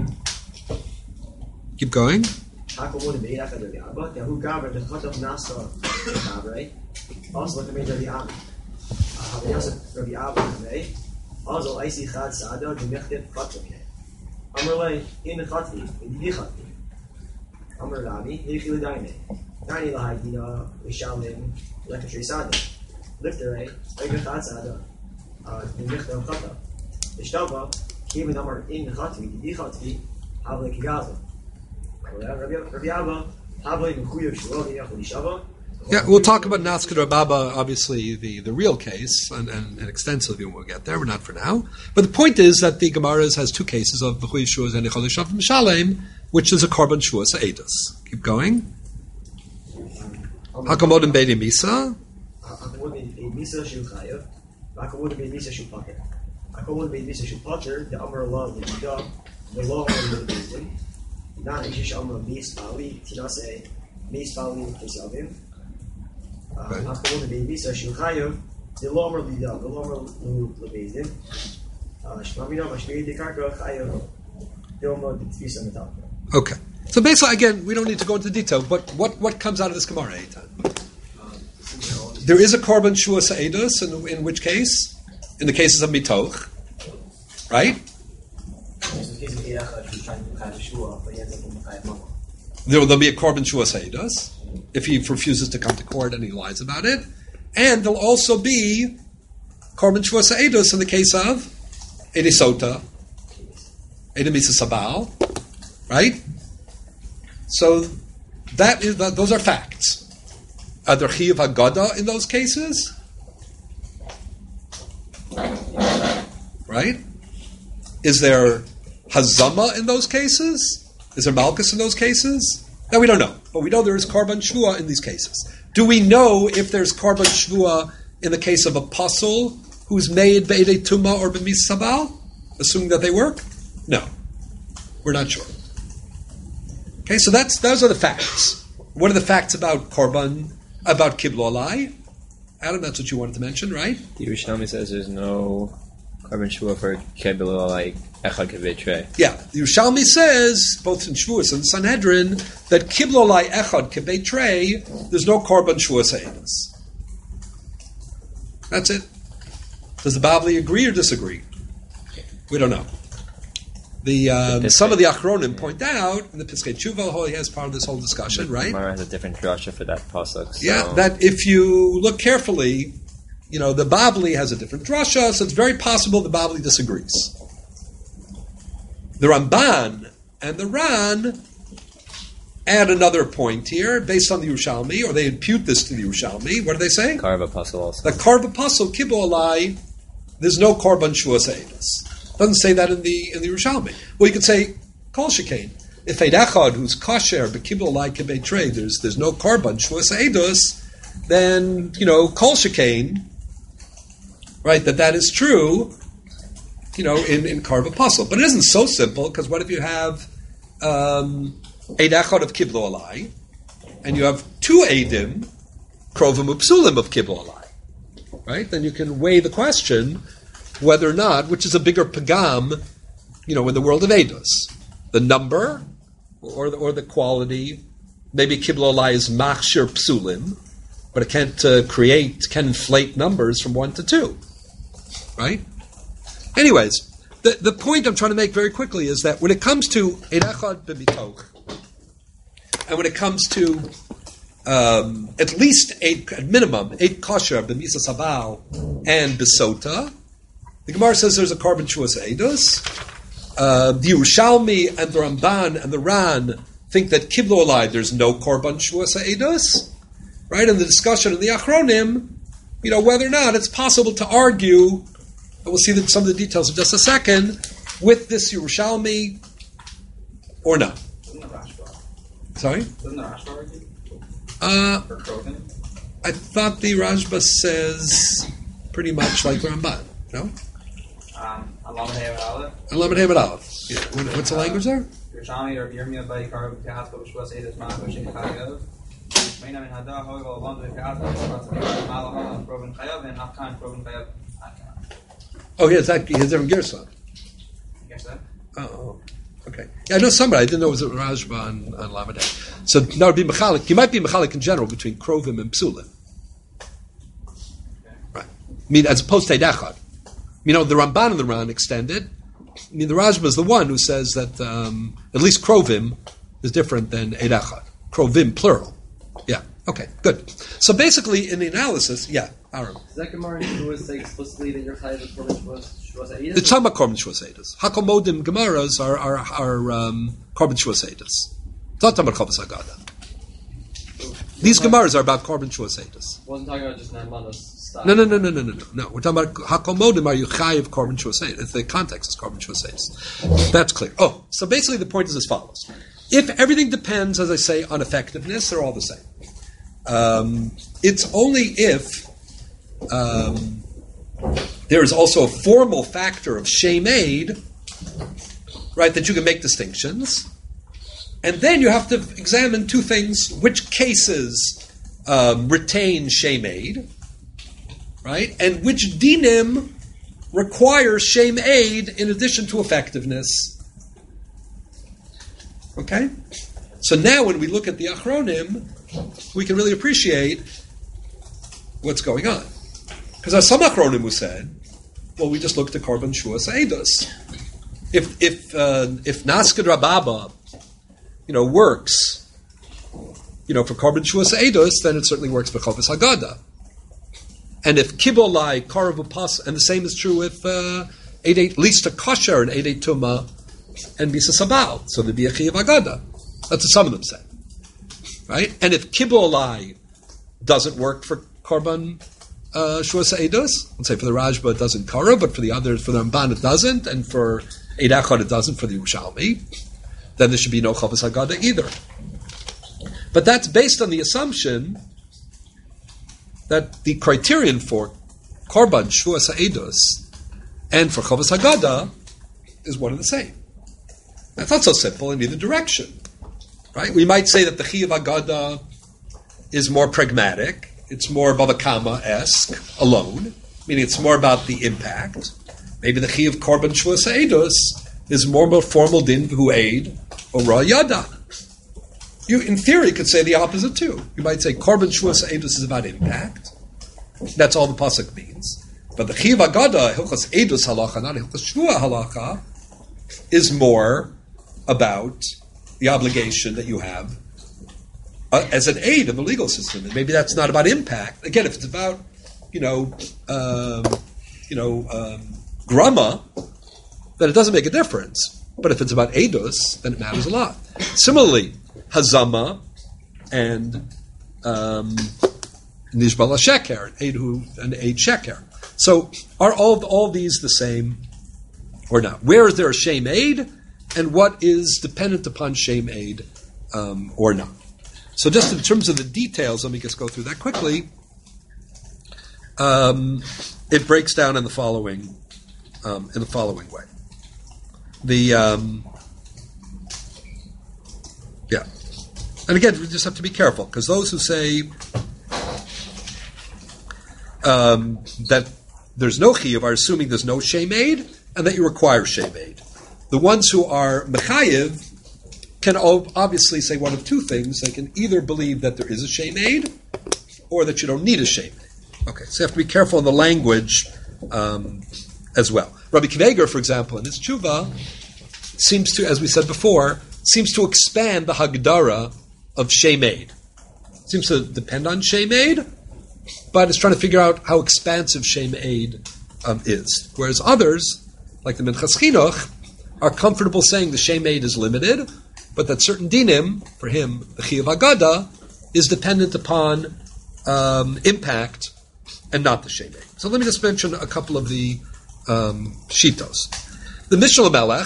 Keep going. Hakavod b'yirach ad Rabbi Abba, yahu gaver dechatav nasa gavrei. Also like the major Rabbi Abba. Rabbi Abba Rabbi Also, I see Chad Sada, the Mechtet Fatwake. Amrlay, in the Khatvi, in the Khatvi. Amr Rabi, Hichil Dine. Dine Lahidina, Vishalim, Lekatri Sada. Liftere, Ega Chad Sada, the Mechtet Khata. The Shtava, even Amr in the Khatvi, the Khatvi, Havle Kigaza. Rabbi Abba, Havle Mkuyev Shuavi, Yachli Shava. Yeah, we'll talk about Naskid Rababa, obviously the, the real case, and, and, and extensively when we'll get there, but not for now. But the point is that the Gemara has two cases of B'chuy Shuas and Echol Yishav Mishalem, which is a Korban Shuas Eidos. Keep going. Hakamodim Beidi Misa. Hakamodim Beidi Misa Shu Chayev. Hakamodim Beidi Misa Shu Pater. Hakamodim Beidi Misa Shu Pater, the Amar Allah, the Yidah, the law of the Bezdin. Nan Ishish Amar Beis Bali, Tinase, Beis Bali, Kesavim. Hakamodim Beidi Misa Shu Chayev, the law of the Yidah, the law of the Bezdin. Shmamina, Mashmei, the Karka, Chayev, the Omo, the Tfisa, the Talka. Okay. So basically, again, we don't need to go into detail, but what, what comes out of this Gemara? There is a Korban Shua Sa'edus, in, in which case? In the cases of Mitoch. Right? There will be a Korban Shua Sa'edus, if he refuses to come to court and he lies about it. And there'll also be Korban Shua Sa'edus in the case of Edisota, Edemisa Sabal. Right? So that is that, those are facts. Are there chiyuv haggadah in those cases? Right? Is there hazama in those cases? Is there malchus in those cases? No, we don't know. But we know there is korban shvua in these cases. Do we know if there's korban shvua in the case of a pasul who's made be'edei tuma or b'mis sabal? Assuming that they work? No. We're not sure. Okay, so that's those are the facts. What are the facts about korban, about kiblolai? Adam, that's what you wanted to mention, right? The Yerushalmi says there's no korban shvua for kiblolai echad kebetrei. Yeah, the Yerushalmi says both in Shvuas and Sanhedrin that kiblolai echad kebetrei there's no korban shvua seidas. That's it. Does the Babli agree or disagree? We don't know. The, um, the some of the Achronim point out, and the Piskei Tshuva he has part of this whole discussion, the right? Gemara has a different drasha for that pasuk. So. Yeah, that if you look carefully, you know, the Babli has a different drasha, so it's very possible the Babli disagrees. The Ramban and the Ran add another point here, based on the Yerushalmi, or they impute this to the Yerushalmi. What do they say? Karva pasuk also. The Karva pasuk Kibbo Alai, there's no Korban Shua Seidas. Doesn't say that in the in the Yerushalmi. Well, you could say Kol Shekain. If Eid Echad who's kosher b'kibul like kibei there's there's no korban shvus eidus, then you know Kol Shekain, right? That that is true, you know, in in Karv Apostle. But it isn't so simple because what if you have um, Eid Echad of kibul alai, and you have two Eidim, Krovim Upsulim of kibul alai, right? Then you can weigh the question whether or not, which is a bigger pagam, you know, in the world of Eidos. The number or the, or the quality. Maybe Kiblo Alai is machshir psulim, but it can't uh, create, can inflate numbers from one to two. Right? Anyways, the, the point I'm trying to make very quickly is that when it comes to Eid Echad b'mitoch, and when it comes to um, at least eight, at minimum, eight kosher b'misa sabal and b'sota, the Gemara says there's a korban shuas eidus. Uh, the Yerushalmi and the Ramban and the Ran think that kiblo alai there's no korban shuas eidus, right? And the discussion in the Achronim, you know, whether or not it's possible to argue, and we'll see that some of the details in just a second, with this Yerushalmi or not. Sorry? Doesn't the Rashba argue? Uh, For Krogan? I thought the Rashba says pretty much like the Ramban, no? Um, Alamed Hey Aleph. Alamed Hey Aleph. Yeah. What, what's the language there? Yerushalmi or Yirmiyah by Karv Kehaspa B'Shvas Eidos Ma'av Shem Chayov. Meina Min Hadah Hoy V'Alam V'Kehaspa B'Shvas Malachah Krogan Chayav and Afkan Krogan Chayav. Oh, yeah, it's that he's different Gersa. Guess that. Oh, okay. Yeah, I know somebody. I didn't know it was a Rashba on, on Lamed Hey. So that would be Mechalik. You might be Mechalik in general between Krovim and Psulim. Okay. Right. I mean, as opposed to Eid Echad. You know, the Ramban and the Ran extend it. I mean, the Rajma is the one who says that um, at least Krovim is different than Eid Echad. Krovim, plural. Yeah, okay, good. So basically, in the analysis, yeah, Aaron. Does that Gemara in Shavuos say explicitly that you're chayav with Korban Shavuos Eidos? The Tzama Korban Shavuos Eidos. Hakomodim Gemaras are are, are um, Korban Shavuos Eidos. It's not talking about Chovos Haggadah. These Gemaras are about Korban Shavuos Eidos. Wasn't talking about just Namanos style. No, no, no, no, no, no, no. No, we're talking about Hakomodim are you chayav Korban Shavuos Eidos. The context is Korban Shavuos Eidos. That's clear. Oh, so basically the point is as follows. If everything depends, as I say, on effectiveness, they're all the same. Um, it's only if um, there is also a formal factor of shem aid, right, that you can make distinctions. And then you have to examine two things: which cases um, retain shem aid, right, and which dinim require shem aid in addition to effectiveness. Okay? So now when we look at the Achronim, we can really appreciate what's going on. Because there's some Achronim who said, well, we just looked at Korban Shavuos Eidos. If if uh, if Nasked Rababa, you know, works, you know, for Korban Shavuos Eidos, then it certainly works for Chovos Haggadah. And if Kibolai, Karav Pas, and the same is true with uh, Eidei, Lista Kosher and Eidei Tumah, and Misa Sabal, so there'd be a Chiyav Agada. That's what some of them say. Right? And if Kibolai doesn't work for Korban uh, Shavuos Eidos, let's say for the Rajba it doesn't Kara, but for the others, for the Ramban it doesn't, and for Eid Echad it doesn't for the Yerushalmi, then there should be no Chovos Haggadah either. But that's based on the assumption that the criterion for Korban Shavuos Eidos and for Chovos Haggadah is one and the same. That's not so simple in either direction, right? We might say that the Chiyav Haggadah is more pragmatic. It's more Bava Kama-esque alone, meaning it's more about the impact. Maybe the Chiyav Korban Shavuos Eidos is more about formal din v'hu aid or ra yada. You, in theory, could say the opposite too. You might say Korban Shavuos Eidos is about impact. That's all the pasuk means. But the Chiyav Haggadah, Hilchos Eidos halacha, not Hilchos Shvuah halacha, is more about the obligation that you have uh, as an aid in the legal system, and maybe that's not about impact. Again, if it's about, you know, um, you know, um, grama, then it doesn't make a difference. But if it's about eidos, then it matters a lot. Similarly, hazama and um, nishbala sheker, aid who and aid sheker. So are all all these the same or not? Where is there a shame aid? And what is dependent upon shame aid um, or not? So just in terms of the details, let me just go through that quickly. Um, it breaks down in the following um, in the following way. The um, yeah, and again, we just have to be careful because those who say um, that there's no chiyuv are assuming there's no shame aid and that you require shame aid. The ones who are mechayiv can obviously say one of two things. They can either believe that there is a shame aid or that you don't need a shame aid. Okay, so you have to be careful in the language um, as well. Rabbi Kiva, for example, in his tshuva, seems to, as we said before, seems to expand the hagdara of shame aid. Seems to depend on shame aid, but it's trying to figure out how expansive shame aid um, is. Whereas others, like the Minchas Chinuch, are comfortable saying the shame aid is limited, but that certain dinim, for him, the Chiyav Haggadah, is dependent upon um, impact and not the shame aid. So let me just mention a couple of the um, shitos. The Mishnah Melech,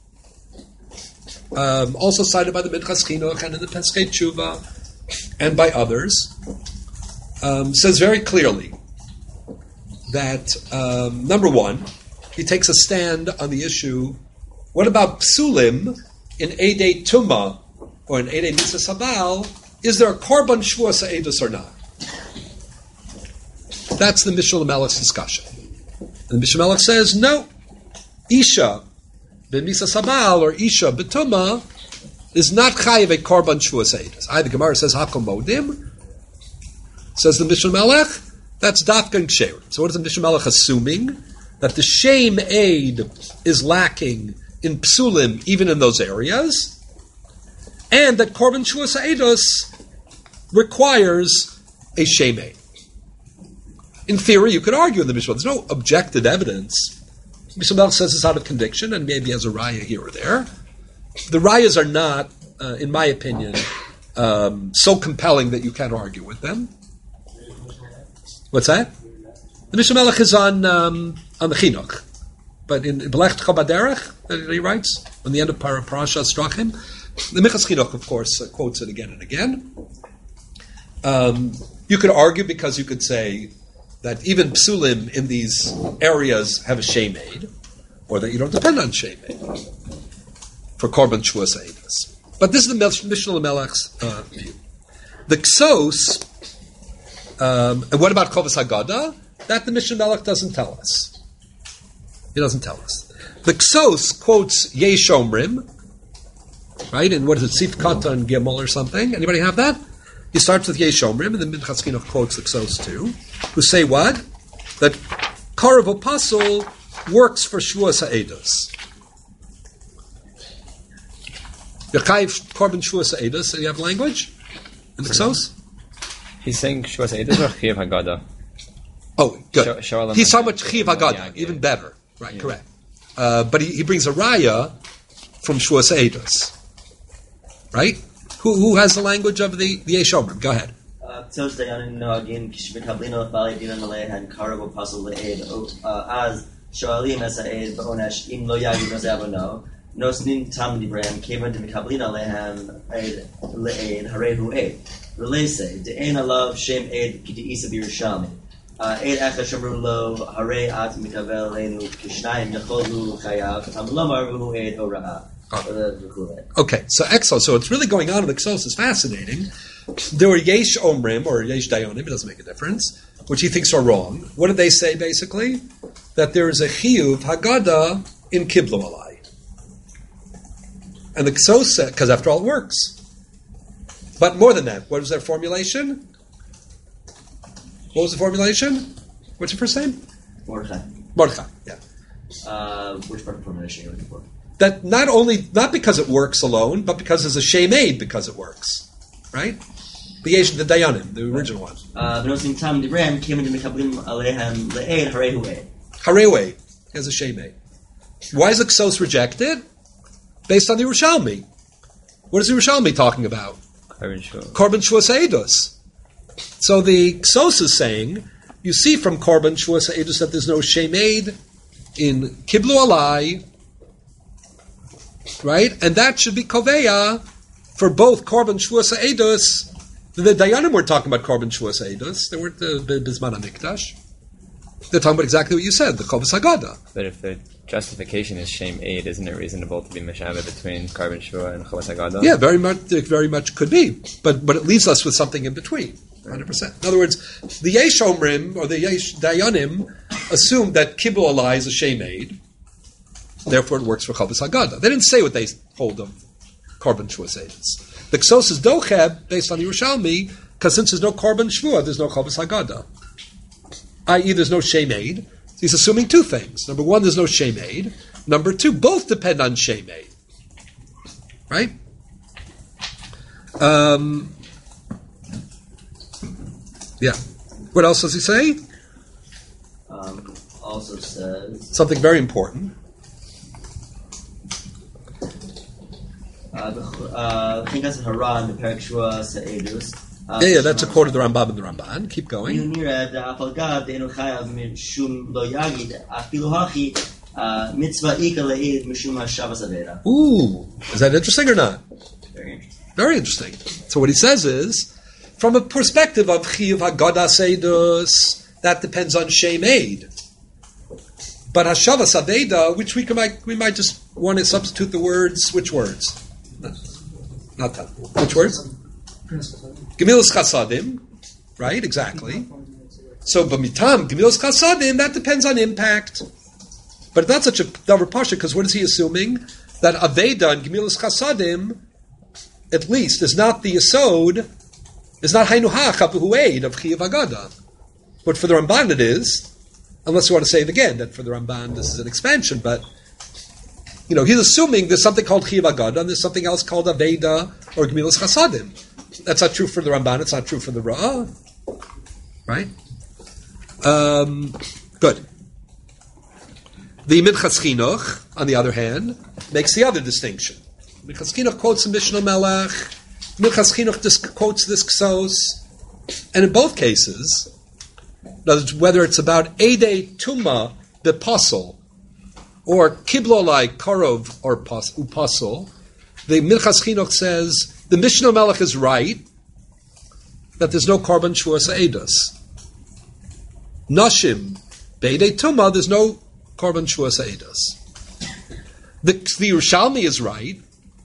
um, also cited by the Minchas Chinuch and in the Pesachei Tshuva and by others, um, says very clearly that, um, number one, he takes a stand on the issue, what about psulim in Eidei Tumah or in Eidei Misa Sabal? Is there a Korban Shavuos Eidos or not? That's the Mishnah Melech's discussion. And the Mishnah Melech says, no, Isha b'Misa Sabal or Isha b'Tumah is not chayiv a Korban Shavuos Eidos. I, the Gemara says, Hakom Modim. Says the Mishnah Melech, that's Dafka and Ksherim. So what is the Mishnah Melech assuming? that the shame aid is lacking in psulim, even in those areas, and that korban shuas ha'edus requires a shame aid. In theory, you could argue in the Mishnah. There's no objective evidence. Mishnah Melech says it's out of conviction, and maybe has a raya here or there. The rayas are not, uh, in my opinion, um, so compelling that you can't argue with them. What's that? The Mishnah Melech is on um, on the Chinuch, but in Belech Chabaderech, that he writes on the end of Par- Parashat Strachim, the Minchas Chinuch, of course, uh, quotes it again and again. Um, you could argue because you could say that even psulim in these areas have a shame aid, or that you don't depend on shame aid for korban shuas ha'edus. But this is the Mishnah Melech's uh, view. The Ksos, um, and what about Kovas Haggadah? That the Mishnah Melech doesn't tell us. He doesn't tell us. The Ksos quotes Yesh Omrim, right? And what is it, Sif Kata and Gimel or something? Anybody have that? He starts with Yesh Omrim, and then Minchas Chinuch quotes the Ksos too, who say what? That Karav Apostle works for Shuas Ha'edus. Yechayiv Korban Shuas Ha'edus. Do you have language in the Ksos? He's saying Shuas Ha'edus or Chiyav Haggadah? Oh, good. Sh- Sh- He's talking about Chiyav Haggadah, yeah, even yeah. better. Right, Yeah. correct. Uh, but he, he brings a raya from Shuas Ha'edus. Right? Who who has the language of the, the Yesh Omrim? Go ahead. Tzos dayanim noagin kishmekablino bali dinan alehan karav apostle le'ed az shoalim es ha'ed ba'onesh im lo yagid nozavono nosnin tam dibrem kevan demekablino alehan ed le'ed harehu ed relese de'en alav shem ed kiti isa b'Yerushalmi ed echa shemru lo hare at mikavel le'nu kishnayim yacholu chayav tam lomar v'hu ed ora'a. Okay, so Exos, so it's really going on in the Exos is fascinating. There were Yesh Omrim, or Yesh Dayonim, it doesn't make a difference, which he thinks are wrong. What did they say, basically? That there is a Chiyuv Haggadah in Kiblu Alai. And the Exos said, because after all it works. But more than that, what was their formulation? What was the formulation? What's your first name? Mordechai. Mordechai, yeah. Uh, which part of formulation are you looking for? That not only, not because it works alone, but because there's a shame aid because it works. Right? The Yesh, the Dayanim, the original one. V'nosim tam dibrem kevan demekablim alehan le'ed harehu ed. Harehu has a shame aid. Why is the Ksos rejected? Based on the Yerushalmi. What is the Yerushalmi talking about? Korban Shuas. Korban Shuas Ha'edus. So the Ksos is saying, you see from Korban Shuas Ha'edus that there's no shame aid in Kiblu Alai, right? And that should be Koveya for both Korban Shuas Ha'edus. The Dayanim were talking about Korban Shuas Ha'edus. They weren't the Bisman HaMikdash. They're talking about exactly what you said, the Kovas Haggadah. But if the justification is shame aid, isn't it reasonable to be meshaveh between Korban Shua and Chovas Haggadah? Yeah, very much, it very much could be. But but it leaves us with something in between, one hundred percent. In other words, the Yesh Omrim, or the Yesh Dayanim, assumed that Kibbul Alai is a shame aid, therefore it works for Chovas Haggadah. They didn't say what they hold of Korban Shuas Ha'edus. The Ksos is Docheb, based on Yerushalmi, because since there's no Korban Shua, there's no Chovas Haggadah. that is, there's no shame aid. He's assuming two things. Number one, there's no shame aid. Number two, both depend on shame aid. Right? Um, yeah. What else does he say? Um, also says something very important. Uh, Chinkas Haran, the Perek Shua Se'edus. Yeah, yeah, that's a quote of the Rambam and the Ramban. Keep going. Ooh, is that interesting or not? Very interesting. Very interesting. So what he says is, from a perspective of Chiyuv Haggadah Seidus, that depends on Shem Aid. But Hashavas Aveda, which we might we might just want to substitute the words. Which words? Not that. Which words? Gemilas Chasadim, right? Exactly. So, b'mitam Gemilas Chasadim, that depends on impact. But it's not such a davar pasha, because what is he assuming? That Aveda and Gemilas Chasadim, at least, is not the Yesod, is not Hainu Ha Chapuhu Eid of Chiyuv Haggadah. But for the Ramban it is. unless you want to say it again, that for the Ramban this is an expansion, but you know, he's assuming there's something called Chiyuv Agada and there's something else called Aveda or Gemilas Chasadim. That's not true for the Ramban, it's not true for the Ra'ah. Right? Um, good. The Minchas Chinuch, on the other hand, makes the other distinction. Minchas Chinuch quotes the Mishnah Melech, Minchas Chinuch dis- quotes this Ksos, and in both cases, whether it's about Eidei Tuma Bepasul, or Kiblolai Karov or Upasul, the Minchas Chinuch says the Mishnah Melech is right that there's no Korban Shuas Eidos. Nashim Beidei Tuma, there's no Korban Shuas Eidos. The, the Yerushalmi is right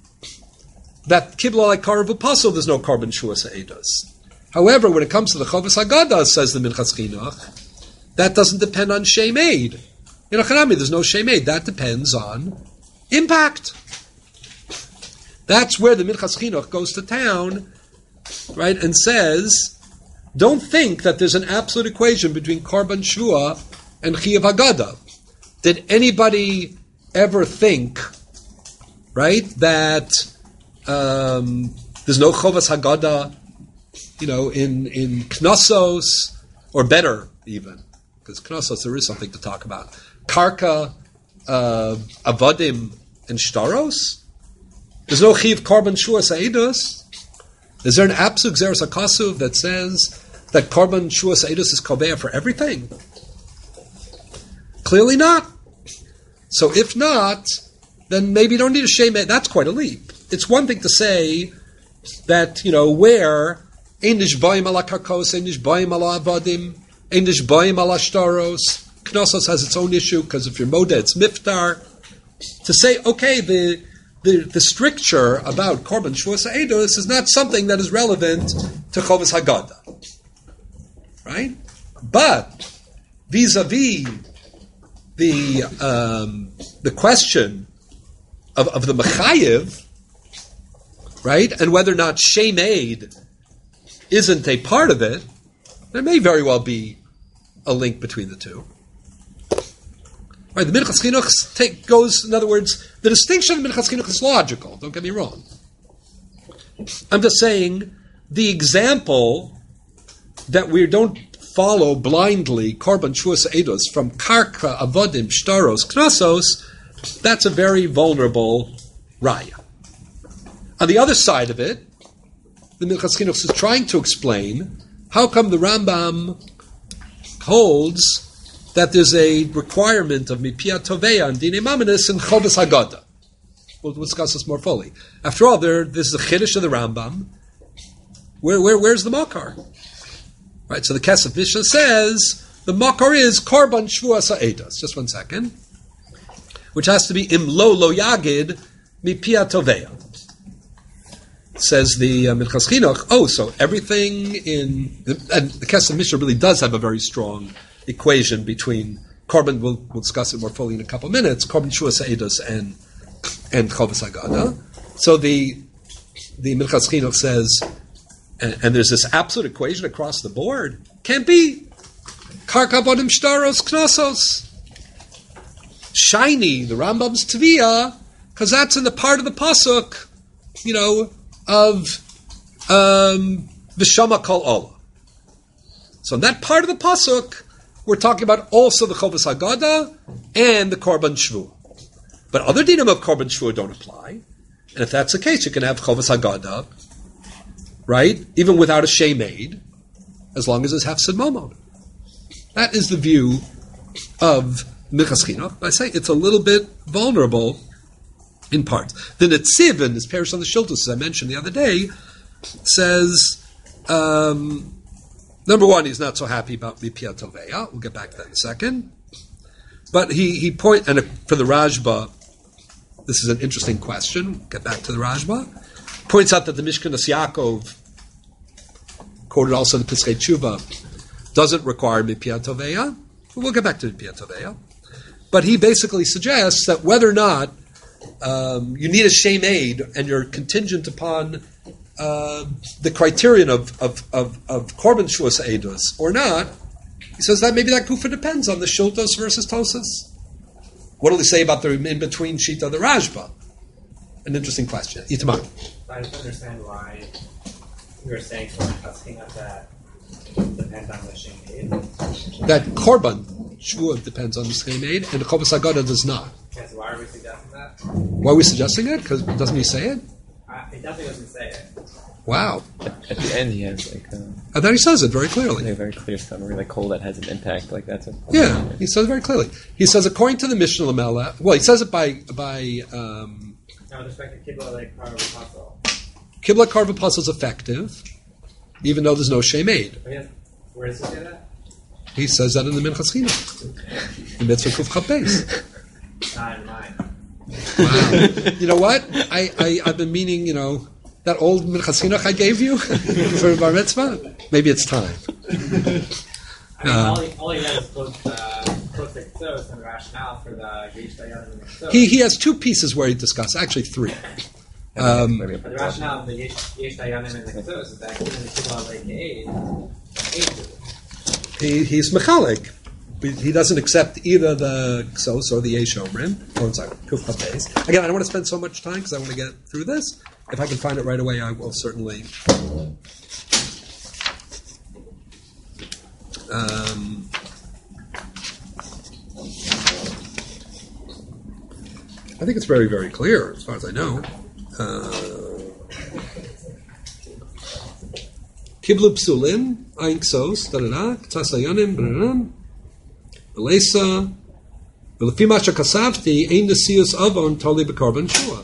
that Kiblolai Karov Upasul, there's no Korban Shuas Eidos. However, when it comes to the Chovas Haggadah, says the Minchas Chinuch, that doesn't depend on Shem Eid. In Achanami, there's no Shem Eid. That depends on impact. That's where the Minchas Chinuch goes to town, right, and says, don't think that there's an absolute equation between Korban Shua and Chiyuv Haggadah. Did anybody ever think, right, that um, there's no Chovas Haggadah, you know, in, in Knossos, or better even, because Knossos there is something to talk about. Karka, uh, Avadim, and Shtaros? There's no Chiv Korban Shuas Eidos? Is there an absolute Xeris HaKasuv that says that Korban Shuas Eidos is Kobeah for everything? Clearly not. So if not, then maybe you don't need a Shem. That's quite a leap. It's one thing to say that, you know, where Einish Baim ala Karkos, Einish Baim ala Avadim, Einish Baim ala Shtaros. Knossos has its own issue because if you're Modeh, it's Miftar. To say, okay, the the, the stricture about Korban Shuas Eidos is not something that is relevant to Chovas Haggadah. Right? But vis-a-vis the um, the question of, of the Mechayiv, right, and whether or not Shem Eid isn't a part of it, there may very well be a link between the two. Right, the Minchas Chinuch take, goes, in other words, the distinction of Minchas Chinuch is logical, don't get me wrong. I'm just saying, the example that we don't follow blindly Korban Shuas Eidos from Karka, Avodim, Shtaros, Knossos, that's a very vulnerable raya. On the other side of it, the Minchas Chinuch is trying to explain how come the Rambam holds that there's a requirement of Mipia Toveya and Dine Maminis and Chovas Haggadah. We'll discuss this more fully. After all, there, this is the Chiddush of the Rambam. Where, where, where's the Makar? Right, so the Kesef Mishnah says the Makar is Korban Shvuas Ha'edos. Just one second. Which has to be Im Lo Lo Yagid Mipia Toveya. Says the uh, Minchas Chinuch, oh, so everything in... And the Kesef Mishnah really does have a very strong equation between Korban, we'll, we'll discuss it more fully in a couple of minutes, Korban Shuas Eidos and and Chovas Haggadah. So the the Minchas Chinuch says, and, and there's this absolute equation across the board, can't be. Karka Avodim Shtaros Knossos. Shiny, the Rambam's Tviyah, because that's in the part of the Pasuk, you know, of um, V'shama Kol Ola. So in that part of the Pasuk, we're talking about also the Chovas Haggadah and the Korban Shvu. But other dinim of Korban Shvu don't apply. And if that's the case, you can have Chovas Haggadah, right, even without a Shem Eid, as long as it's Hefsed Momod. That is the view of Minchas Chinuch. I say it's a little bit vulnerable in part. The Netziv in his Parish on the Shiltus, as I mentioned the other day, says... Um, Number one, he's not so happy about Mipia Toveya. We'll get back to that in a second. But he, he point, and for the Rajba, this is an interesting question. We'll get back to the Rajba. Points out that the Mishkanas Yaakov, quoted also in the Piskei Tshuva, doesn't require Mipia Toveya. We'll get back to Mipia Toveya. But he basically suggests that whether or not um, you need a Shem Eid and you're contingent upon Uh, the criterion of of of, of Korban Shuas Eidos or not, He says that maybe that kufa depends on the Shultos versus Tosas. What do they say about the in-between Shita, the Rajba? An interesting question. Itamar. I don't understand why you were saying for Chatzkina that depends on the Shein. That Korban, Shvuah, depends on the Shein, and the Chovas Haggadah does not. Yes, why are we suggesting that? Why are we suggesting it? Because doesn't he say it? Uh, he definitely doesn't say it. Wow. At the end, he has like a, I thought he says it very clearly. like a very clear summary, like coal that has an impact. Like that's a Yeah, he says it very clearly. He says, according to the Mishnah Lamela, well, he says it by by um, No, with respect to Kibla, like Karva Apostle. Kibla Karva Plus is effective, even though there's no Shemed. Oh, yes. Where does he say that? He says that in the Minchas Chinuch, the Mitzvah Kuf Chaf Beis. Not in mine. Wow. You know what? I, I, I've been meaning, you know, that old Minchas Chinuch I gave you for Bar Mitzvah? Maybe it's time. I mean, Uh, all, he, all he does is quote uh, quote the Ksos and the rationale for the Yesh Dayanim and the Ksos. He, he has two pieces where he discusses, actually three. Um, But the rationale of the Yesh, Yesh Dayanim and the Ksos is that given the Kibla like aid, aid he, he's mechalik. He doesn't accept either the Ksos or the Yesh Omrim. Or sorry, Kuf Chaf Beis. Again, I don't want to spend so much time because I want to get through this. If I can find it right away, I will certainly. Um, I think it's very, very clear as far as I know. Kiblu psulim, ein ksos, da da da, k'tas hayanim, b'ranam, b'leisa, v'lefi ma shekasavti, ein nesius avon toli b'korban shua.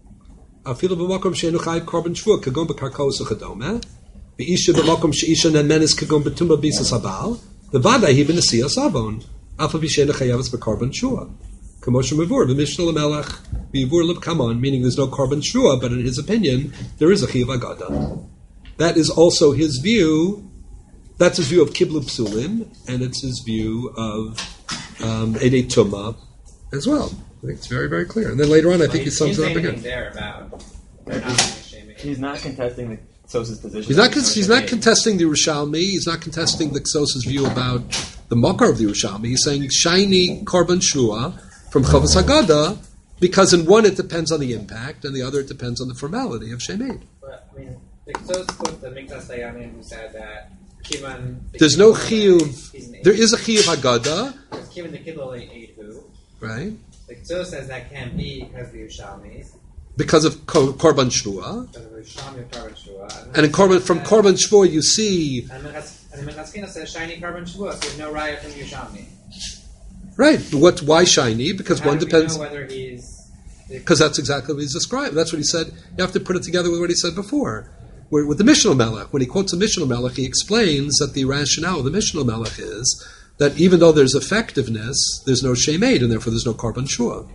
Afilu b'makom she'enu chayiv korban shua, kagon b'karkos uchadome, v'isha b'makom she'isha nemenis kagon b'tumba b'isas habal, v'vada hi b'nesius avon, afa b'she'enu chayavis b'korban shua. Kamosha Mavur, B'mishnah L'melech, B'yivur L'b'kamon, meaning there's no korban shua, but in his opinion, there is a chiyuv agada. That is also his view. That's his view of Kiblu Psulim, and it's his view of um, Edei Tumah as well. I think it's very, very clear. And then later on, I think he sums it up again. There about they're not shaming. He's not contesting the Ksos' position. He's not. Con- he's not contesting the Yerushalmi. He's not contesting the Ksos' view about the Makar of the Yerushalmi. He's saying shiny korban shua from Chovas Haggadah, because in one it depends on the impact, and the other it depends on the formality of Shemed. But I mean, the Ksos quote the Miktas Dayanim who said that Kivan. There's no chiyuv. There is a chiyuv Haggadah, Kivan the Kibla Eid who. right? The Ksos says that can't be because of the Yerushalmis. Because of ko- korban shua, Because of the Yerushalmi of Korban Shua. and in korban from korban shua you see And the Mechaskina says shiny Korban Shua, so there's no raya from Yerushalmi. right. What? Why shiny? Because How one do we depends. know whether he's Because that's exactly what he's described. That's what he said. You have to put it together with what he said before. Where, with the Mishnah Melech, when he quotes the Mishnah Melech, he explains that the rationale of the Mishnah Melech is that even though there's effectiveness, there's no shemed, and therefore there's no korban shua.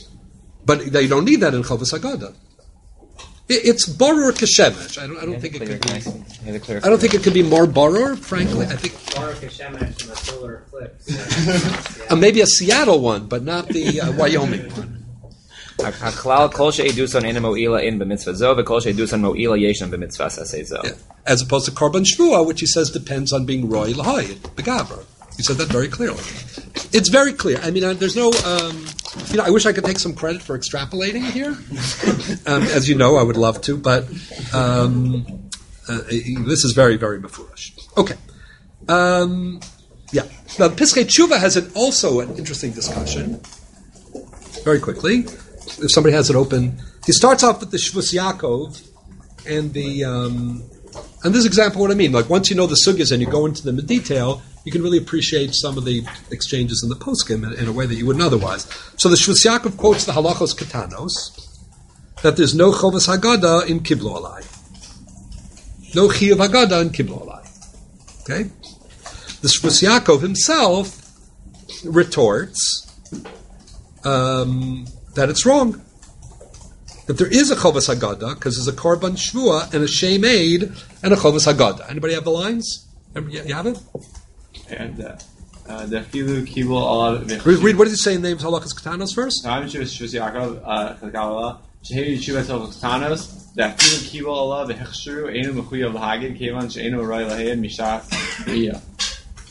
But they don't need that in Chovas Haggadah. It, it's boror keshemesh. I don't. I don't think it could be. I don't think it could be more boror. Frankly, I think. Baruch Hashemesh from a solar eclipse. Yeah. Uh, maybe a Seattle one, but not the uh, Wyoming one. הכלל כל שעדוסון אינו מועילה אין במצווה זו, וכל שעדוסון מועילה ישנם במצווה עשה זו. Yeah. As opposed to korban shvua, which he says depends on being roy lahoy, begaber. He said that very clearly. It's very clear. I mean, uh, there's no. Um, you know, I wish I could take some credit for extrapolating it here. um, as you know, I would love to, but um, uh, this is very, very mafurish. Okay. Um, yeah. Now, Piskei Tshuva has an, also an interesting discussion. Very quickly, if somebody has it open, he starts off with the Shvus Yaakov and the um, and this is example what I mean. Like once you know the sugyas and you go into them in detail, you can really appreciate some of the exchanges in the poskim in, in a way that you wouldn't otherwise. So the Shvus Yaakov quotes the halachos katanos that there's no chovas haggadah in kiblo alai, no chiyuv haggadah in kiblo alai. Okay, the Shvus Yaakov himself retorts. Um, that it's wrong. That there is a Chovas Haggadah, because there's a Korban Shvua and a Shemed and a Chovas Haggadah. Anybody have the lines? You have it? And uh, uh, the Filu Kibul Allah. Read, read, what does he say in the names Halachas Katanos first? I'm sure it's Shvus Yaakov, Chagala, Shehevi Shuvas Halachas Katanos, the Filu Kibul Allah, the Hechshuru, Enu Mechuya Lahagid, Kevan, Sheenu Roy Lahayan, Mishach, Riyah.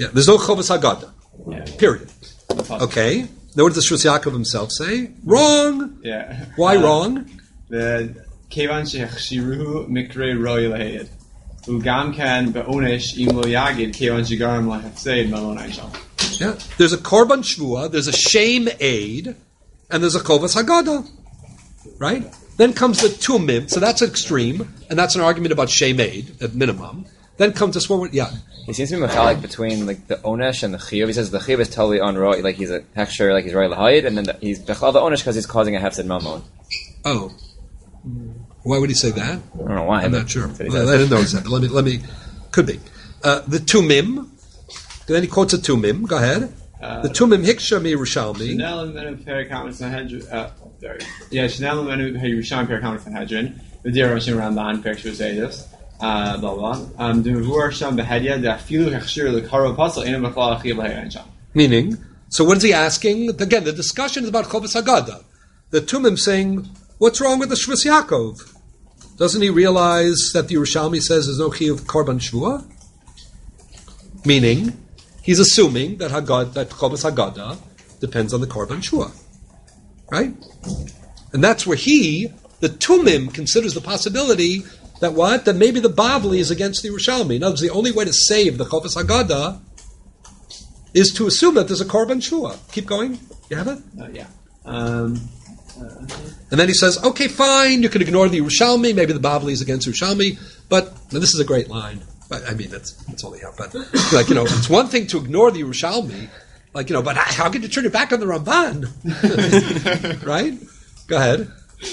Yeah, there's no Chovas Haggadah. Yeah. Period. Okay. Now what does Shus Yaakov himself say? Wrong. Yeah. Why Uh, wrong? The Kevan shehachshiruhu mikre roi lahayid. Ugam kan be'onesh im lo yagid kevan shigaram lahafseid malon aisham. Yeah. There's a Korban Shvua, there's a shame aid, and there's a Chovas Haggadah. Right? Then comes the Tumim, so that's extreme, and that's an argument about shame aid, at minimum. Then comes this one, yeah. He seems to be mechalik between like the onesh and the chiyuv. He says the chiyuv is totally on roy, like he's a hechsher, like he's roy lahayid, and then the, he's bechal the onesh because he's causing a hefsed mamon. Oh. Why would he say that? I don't know why. I'm but not sure. that's what he Well, says. I didn't know that. But let me, let me, could be. Uh, the Tumim, then he quotes a Tumim, go ahead. Uh, The Tumim Hiksha mi Yerushalmi. Chanel and Menu Perikamis Sanhedrin. Uh, sorry. Yeah, Chanel and Menu Yerushalmi Perikamis Sanhedrin. The dear Roshim Ramban Perikshus Edus. Uh, blah blah. Um, the Mavur Sham Behedia. The Afilu Hechshir the Karo Apostle. Ina Machal Achiv Lahayransham. Meaning, so what is he asking? Again, the discussion is about Chovas Haggadah. The Tumim saying, what's wrong with the Shvus Yaakov? Doesn't he realize that the Yerushalmi says there's no Chiyuv Korban Shvua? Meaning, he's assuming that Haggad, that Chovas Haggadah depends on the Korban Shvua. Right? And that's where he, the Tumim, considers the possibility that what? That maybe the Bavli is against the Yerushalmi. In other words, the only way to save the Chovas Haggadah is to assume that there's a Korban Shvua. Keep going. You have it? Uh, yeah. Um, And then he says, okay, fine, you can ignore the Yerushalmi, maybe the Bavli is against Yerushalmi, but now this is a great line. But, I mean, that's, that's all he has. But, like, you know, it's one thing to ignore the Yerushalmi, like, you know, but how can you turn your back on the Ramban? Right? Go ahead.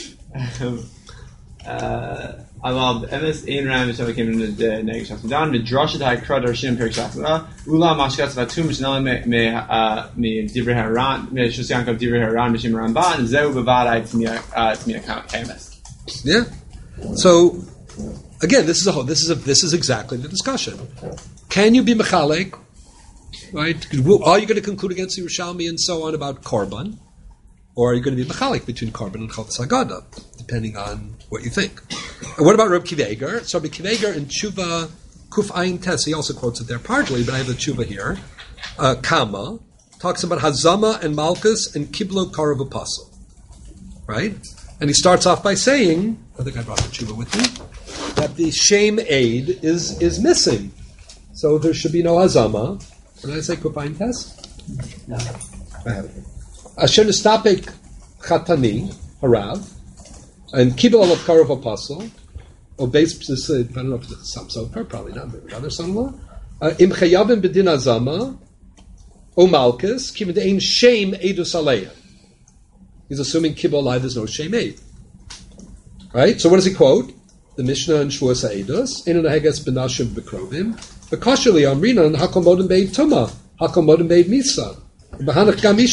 uh, Aval Emes Ein Ram Yisrael came in the Neged Shafim Down. Midrashet Hai Krad Arshim Perik Shafim Ula Mashkas Vatum Shnala Me Me Me Divrei Haran Me Shus Yaakov Divrei Haran Mishim Ramban Zeu Bevadai Tzmiya Tzmiya Emes. Yeah. So, again, this is a whole, this is a, this is exactly the discussion. Can you be mechalek? Right? Are you going to conclude against the Yerushalmi and so on about Korban? Or are you going to be mechalik between Korban and Chovas Haggadah, depending on what you think? And what about Reb Kiva Eger? So Reb Kiva Eger in Tshuva Kuf Ayin Tes, he also quotes it there partly, but I have the Tshuva here. Uh, Kama talks about Hazama and Malchus and Kiblo Karav Apostle. Right? And he starts off by saying, I think I brought the Tshuva with me, that the shame aid is, is missing. So there should be no Hazama. What did I say, Kuf Ayin Tes? No. I have it here. Asher Nistapek Chatani, Harav, and Kibel of Karav Apostle, obeys, I don't know if it's some Sokar, probably not, maybe another son-in-law, Im Chayavim Bedin Azama, O Malchus, Kibel Ein Shame Eidus Aleya. He's assuming Kibel Alai, there's no shame aid. Right? So what does he quote? The Mishnah in Shvuas Eidus, Ein Naheges Benashim Bekrovim, Bekashali Amrinan, Hakol Modim Beid Tuma, Hakol Modim Beid Misa. Meaning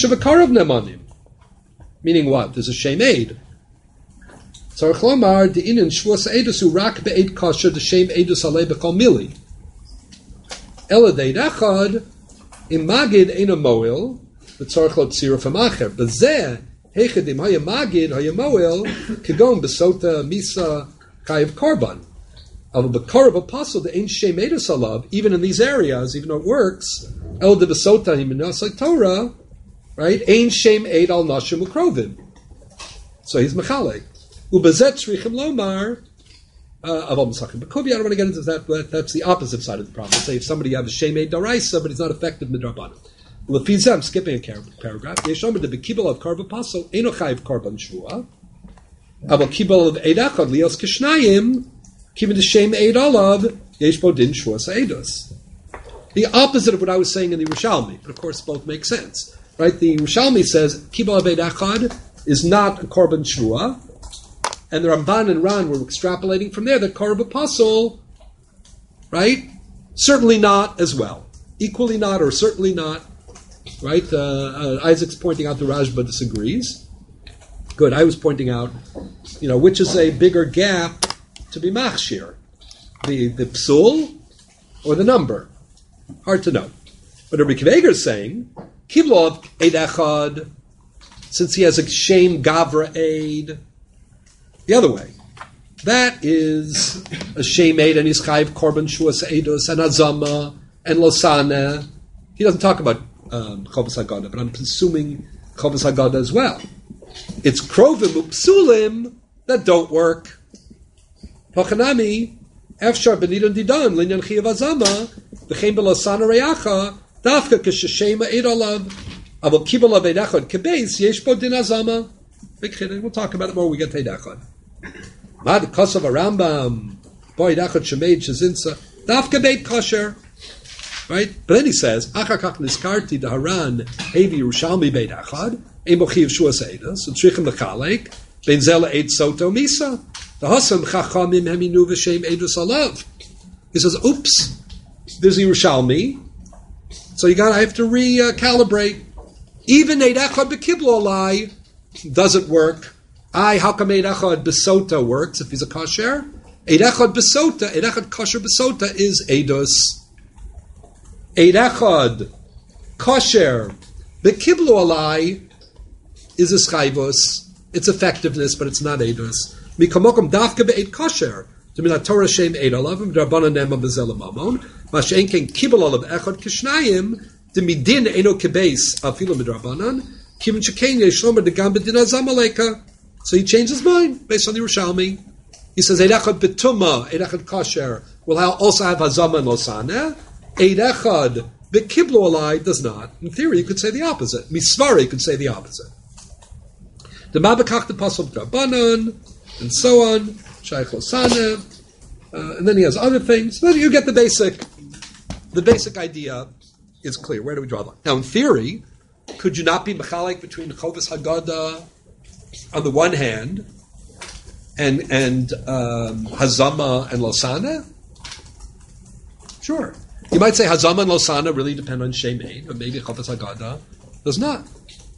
what? There's a shame aid. Tzarich lomar de'inin shvuas eidus hu rak be'ed kosher the shame eidus alei b'kol mili. Ela de'ed echad im magid eina moil v'tzarich lo tzira f'macher. B'zeh heichad im haya magid haya moil kegon b'sota misa kayiv korban. Of a Karav Apostle, the ain't shame eidus alav, even in these areas, even though it works, El de Besota Himinasai Torah, right? Ain't shame aid al nashim ukrovim. So he's mechalek. Ubezet shrichim lomar aval misachim b'kuvi. I don't want to get into that, but that's the opposite side of the problem. Say if somebody has a shame aid daraisa, but it's not effective midrabanan. Lefizeh, I'm skipping a paragraph. Yeshomer de bekibel of Karav Apostle eino chayiv korban shvua. Aval kibel of eid echad lios kishnayim. The opposite of what I was saying in the Yerushalmi, but of course both make sense. Right? The Yerushalmi says, Kibal Aveid Echad is not a Korban Shvua, and the Ramban and Ran were extrapolating from there that Karav Apostle, right? Certainly not as well. Equally not, or certainly not. Right? Uh, uh, Isaac's pointing out the Rajba disagrees. Good. I was pointing out, you know, which is a bigger gap to be machshir, the the psul or the number, hard to know. But Rabbi Kiva Eger is saying kiblov eid echad, since he has a shame gavra aid, the other way. That is a shame aid, and he's chayiv korban shuas eidus and azama and losana he doesn't talk about um, Chovas Haggadah, but I'm assuming Chovas Haggadah as well. It's Krovim Upsulim that don't work. Hochanami, Efshar Benidon Didan, Linyan Chiyav Azama, V'chein Belosana Reacha, Dafka Kesheshema Eid Olav, Avol Kibel Av Eid Echad Kebeis, Yesh Bo Din Azama. Big chiddush. We'll talk about it more when we get to Eid Echad. Mad Kosav Rambam, Bo Eid Echad Shemeid Shezinsa, Dafka Beit Kosher. Right? But then he says, Achar Kach Niskarti Daharan, Hevi Yerushalmi Beit Echad, Ein Bo Chiyav Shuas Eidos, U'Trichim Lechalek, Ben Zela Eid Soto Misa. The Hasam Chachamim Heminu V'Shem Eidus Alav. He says, oops, there's Yerushalmi, so you got I have to recalibrate. Even Eid Echad B'Kiblo Alai doesn't work. I, how come Eid Echad B'Sota works if he's a kosher? Eid Echad B'Sota, Eid Echad Kosher B'Sota is Eidus. Eid Echad Kosher B'Kiblo Alai is a Schayvus. It's effectiveness, but it's not Eidus. Mikamokum dafka be'ed kosher. To min Torah shem eid alavim d'Rabbanan nema bezel mamon. Mashein ken kibul olav echad kishnayim. De midin eno kebeis afilu midrabanan. Kivin shekain yeshlomer degam bedin azamaleka. So he changed his mind based on the Yerushalmi. He says eid echad betuma, eid echad kosher will also have hazama and losana. Eid echad bekiblu alai does not. In theory, you could say the opposite. Misvara, you could say the opposite. The mabakach the pasuk d'Rabbanan. And so on, Shaykh Losana, uh, and then he has other things. But you get the basic, the basic idea is clear. Where do we draw the line? Now, in theory, could you not be mechalek between Chovas Haggadah on the one hand and and um, Hazama and Losana? Sure. You might say Hazama and Losana really depend on Shem Eid, but maybe Chovas Haggadah does not.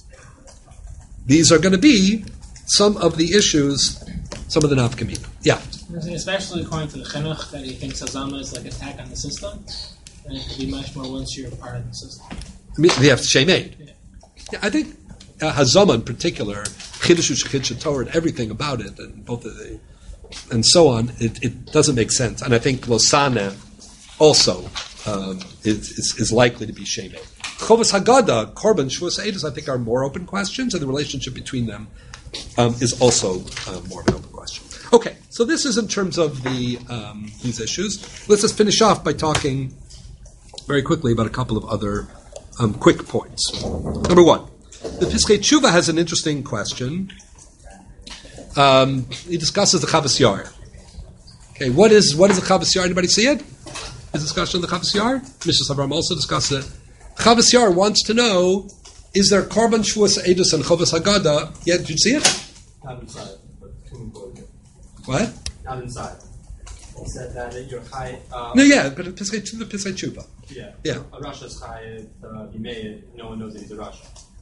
These are going to be some of the issues. Some of the nafkamim. Yeah. Especially according to the Chinuch, that he thinks Hazama is like an attack on the system, and it could be much more once you're part of the system. I mean, they have Shem Eid. Yeah. Yeah, I think uh, Hazama in particular, Chiddush U'Shechid Torah, and everything about it, and both of the, and so on, it, it doesn't make sense. And I think Losana also um, is, is, is likely to be Shem Eid. Chovas Haggadah, Korban, Shavuos Eidos, I think are more open questions, and the relationship between them um, is also uh, more of an open question. Okay, so this is in terms of the um, these issues. Let's just finish off by talking very quickly about a couple of other um, quick points. Number one, the Piskei Tshuva has an interesting question. Um, he discusses the Chavas Yair. Okay, what is what is the Chavas Yair? Anybody see it? His discussion of the Chavas Yair? Mishnah Avram also discussed it. Chavas Yair wants to know: is there Korban Shavuos Eidos and Chovas Haggadah? Yeah, did you see it? Not inside, but what? Not inside. He said that in your high. Um, no, yeah, but the Piskei Tshuva. Yeah. Yeah. A Russia's high Bimei, no one knows that he's a Russian.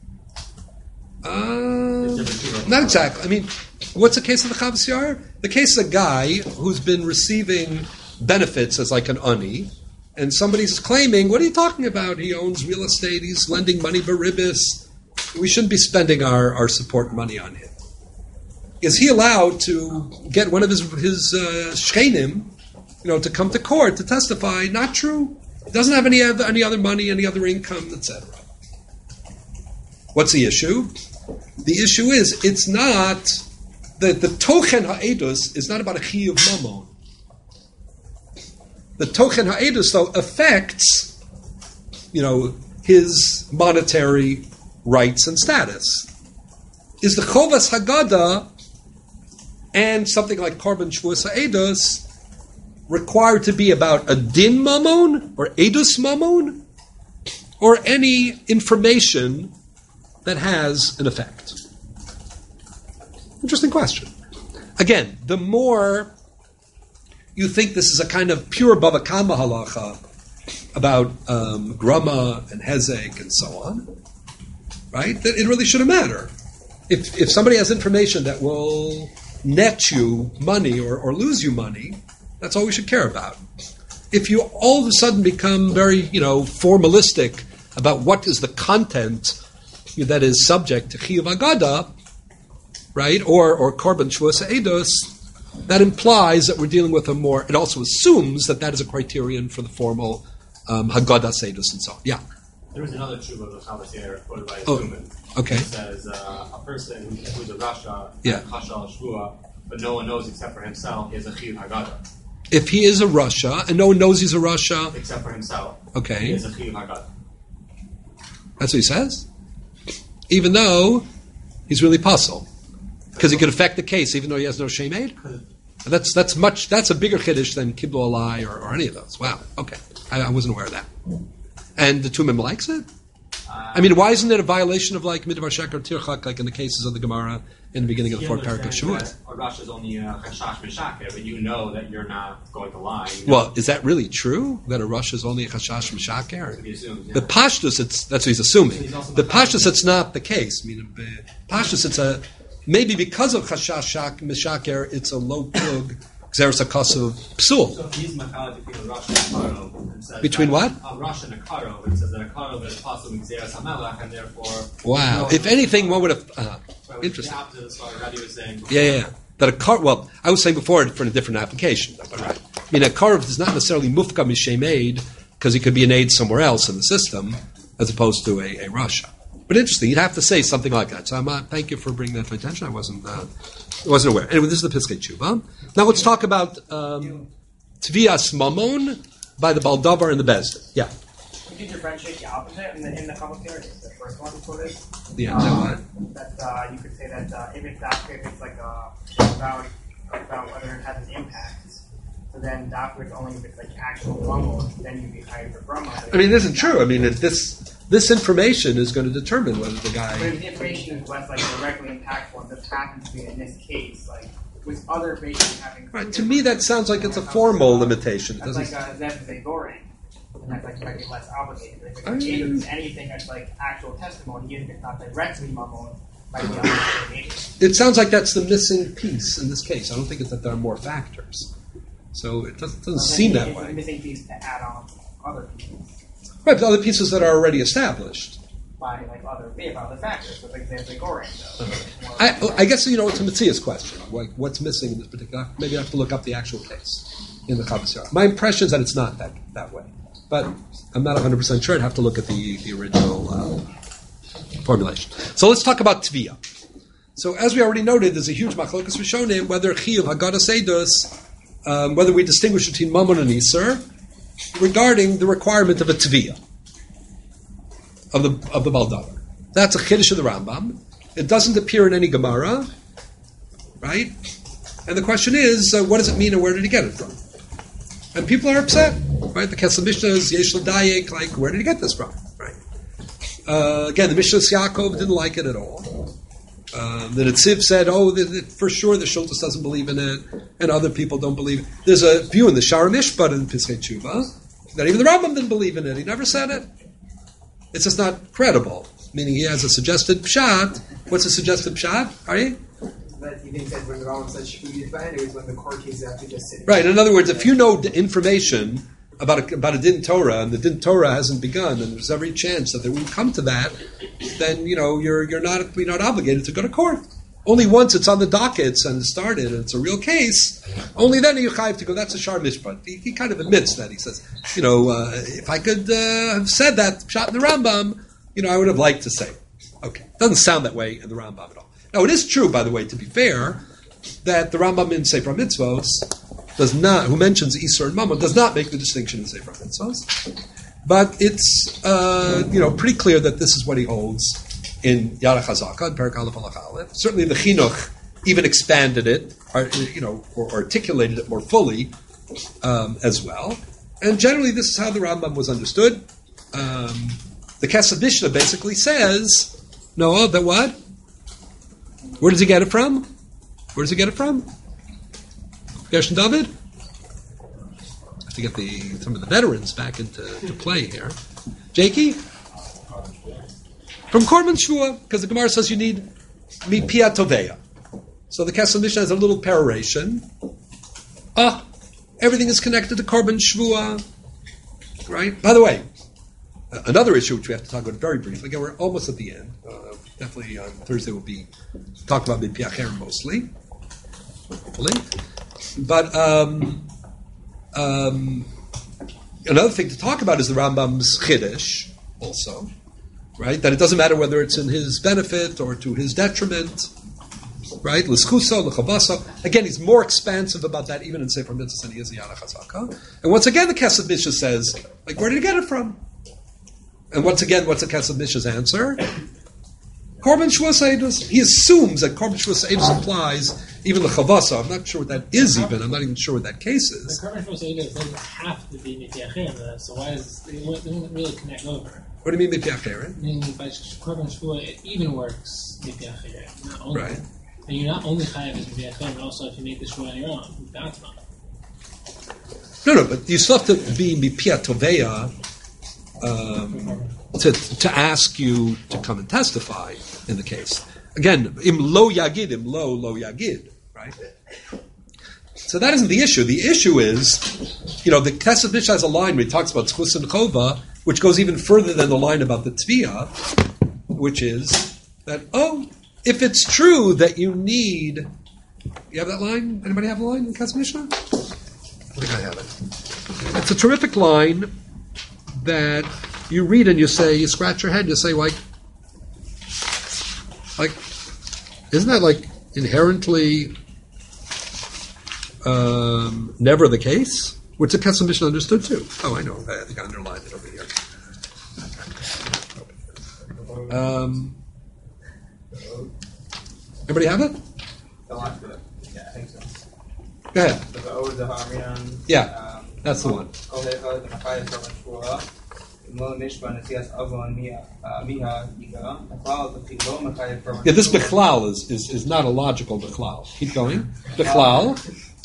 Uh, not exactly. I mean, what's the case of the Chavas Yair? The case of a guy who's been receiving benefits as like an ani, and somebody's claiming, what are you talking about? He owns real estate, he's lending money baribis. We shouldn't be spending our, our support money on him. Is he allowed to get one of his his uh, shchenim, you know, to come to court to testify? Not true. He doesn't have any other, any other money, any other income, et cetera. What's the issue? The issue is it's not that the tochen ha'edus is not about a chiyuv mamon. The tochen ha'edus though affects, you know, his monetary rights and status. Is the Chovas Haggadah and something like Korban Shavuos Eidos required to be about a din mamon or edus mamon or any information that has an effect? Interesting question. Again, the more you think this is a kind of pure Bava Kama halacha about um, grama and hezek and so on, right? That it really shouldn't matter. If if somebody has information that will net you money or, or lose you money, that's all we should care about. If you all of a sudden become very, you know, formalistic about what is the content that is subject to Chiyuv Haggadah, right, or or Korban Shavuos Eidos, that implies that we're dealing with a more, it also assumes that that is a criterion for the formal um, Haggadah Eidos and so on. Yeah? There was another tshuva of the Chavasir quoted by Oh, Zuman. okay. It says uh, a person who, who's a Rasha, Yeah. Chashal Shvua, but no one knows except for himself, he has a Chiyuv Haggadah. If he is a Russia, and no one knows he's a Russia, Except for himself. Okay. He has a Chiyuv Haggadah. that's what he says. Even though he's really puzzled. Because he could affect the case, even though he has no shame aid. That's that's much. That's a bigger chiddush than Kiblu Alai or, or any of those. Wow. Okay, I, I wasn't aware of that. And the Tumim likes it. I mean, why isn't it a violation of like Midvar Sheker Tirchak, like in the cases of the Gemara in the beginning of the fourth parak of Shavuot? Or Rasha is only a Chashash Meshaker, but you know that you're not going to lie. You know. Well, is that really true? That a Rush is only a Chashash Mishaker? He assumes, yeah. The Pashtus, it's that's what he's assuming. He's also The Machal. Pashtus, it's not the case. I mean, the Pashtus, it's a maybe because of Chashash Shak- Mishaker, it's a low plug Xeris Akasov Psul. So if he's Machal between a Rasha and a Karov, and says Between that, what? A Rasha and a Karov, and says that a Karov is possible with Xeris HaMelech, and therefore... Wow. no, If anything, one would have. Uh, Right, which is interesting. the opposite of what Rabbi was saying before. Yeah, yeah, yeah. That a car. Well, I was saying before for a different application. But right. I mean, a car is not necessarily mufka mishem aid because it could be an aid somewhere else in the system as opposed to a, a Russia. But interesting, you'd have to say something like that. So I'm, uh, thank you for bringing that to my attention. I wasn't uh, wasn't aware. Anyway, this is the Piskei Tshuva. Now let's talk about um, Tvias Mamon by the Baldavar and the Bezdin. Yeah. You could differentiate the opposite in the in the commentary. The first one quoted. Yeah. Um, that uh, you could say that uh, if it's after, if it's like uh, about about whether it has an impact. So then after it's only if it's like actual Brahma, then you'd be hired for Brahma. I mean, this isn't true. I mean, if this this information is going to determine whether the guy. But if the information is less like directly impactful, and this happens to be in this case, like with other patients having. Right. To me, that sounds like it's a formal limitation. It That's doesn't. like a Zeb Goring. And that's like might be less obligated. But if I mean- it's anything that's like actual testimony, even if it's not directly mamon, might be obligated. It sounds like that's the missing piece in this case. I don't think it's that there are more factors. So it doesn't, doesn't seem that It's a way. missing piece to add on other people Right, but other pieces that are already established. by like other yeah, by other factors. So like Zeb Goring, though. More- I, I guess, you know, it's a Matthias question. Like, what's missing in this particular... Maybe I have to look up the actual case in the Chavos Yair. My impression is that it's not that that way. But I'm not one hundred percent sure. I'd have to look at the, the original uh, formulation. So let's talk about Tviyah. So as we already noted, there's a huge machlokas rishonim whether Chiyuv Haggadah Seidus, um, whether we distinguish between Mammon and Iser, regarding the requirement of a Tviyah, of the of the Baldavar. That's a Chiddush of the Rambam. It doesn't appear in any Gemara, right? And the question is, uh, what does it mean and where did he get it from? And people are upset, right? The Kesel Mishnah is Yesh L'Dayek, like, where did he get this from, right? Uh, again, the Mishnah Yaakov didn't like it at all. Uh, the Netziv said, oh, the, the, for sure the Shultas doesn't believe in it, and other people don't believe it. There's a view in the Shara Mishpat in Piskei Tshuva that even the Rambam didn't believe in it. He never said it. It's just not credible, meaning he has a suggested pshat. What's a suggested pshat, are you? That he thinks that when the Rambam said Shvuyit Ba'en, it was when the court case after just sitting. Right. In other words, if you know the information about a, about a din Torah and the din Torah hasn't begun, and there's every chance that they won't come to that, then you know you're you're not you're not obligated to go to court. Only once it's on the dockets and started, and it's a real case. Only then are you chayiv to go. That's a shar mishpat. He, he kind of admits that. He says, you know, uh, if I could uh, have said that shot in the Rambam, you know, I would have liked to say it. Okay, doesn't sound that way in the Rambam at all. Now, it is true, by the way, to be fair, that the Rambam in Sefer Mitzvos does not, who mentions Isur and Mammon, does not make the distinction in Sefer Mitzvos. But it's, uh, you know, pretty clear that this is what he holds in Yad HaChazaka, in Perek Aleph Halach Aleph. Certainly the Chinuch even expanded it, or, you know, or articulated it more fully um, as well. And generally, this is how the Rambam was understood. Um, the Kesef Mishnah basically says, no, that what? Where does he get it from? Where does he get it from? Gershon David? I have to get the some of the veterans back into to play here. Jakey? From Korban Shvua, because the Gemara says you need Mipia Toveya. So the Kesef Mishnah has a little peroration. Ah, everything is connected to Korban Shvua. Right? By the way, another issue which we have to talk about very briefly. Again, we're almost at the end. Uh, definitely on Thursday we'll be talking about Mipia Cher mostly. Hopefully. But um, um, another thing to talk about is the Rambam's Chiddush also, right? That it doesn't matter whether it's in his benefit or to his detriment, right? L'schuso, l'chavasa. Again, he's more expansive about that even in Sefer Mitzvahs than he is in Yad HaChazaka. And once again, the Kesef Mishnah says, like, where did he get it from? And once again, what's the Kesef Mishnah's answer? Korban Shavuos Eidos. He assumes that Korban Shavuos Eidos implies even the Chavasa. I'm not sure what that is even. I'm not even sure what that case is. The Korban Shavuos Eidos doesn't have to be Mipiachim, so why is it doesn't really connect over? What do you mean Mipiachim? I mean, by Korban Shavuos, it even works Mipiachim, not only. Right. And you're not only chayav as Mipiachim, but also if you make the Shavuos on your own, that's not. No, no, but you still have to be Mipia Toveya um, to, to ask you to come and testify in the case. Again, im lo yagid, im lo lo yagid, right? So that isn't the issue. The issue is, you know, the Kesef Mishnah has a line where he talks about Tzchus and Chova, which goes even further than the line about the Tviyah, which is that, oh, if it's true that you need... You have that line? Anybody have a line in Kesef Mishnah? I think I have it. It's a terrific line that you read and you say, you scratch your head and you say, like, like, isn't that like inherently um, never the case? Which the Kesef Mishnah understood too. Oh, I know. I think I underlined it over here. Um, everybody have it? Yeah, I think so. Go ahead. Yeah, that's the one. Yeah, this Bechlal is, is, is not a logical Bechlal. Keep going. Bechlal.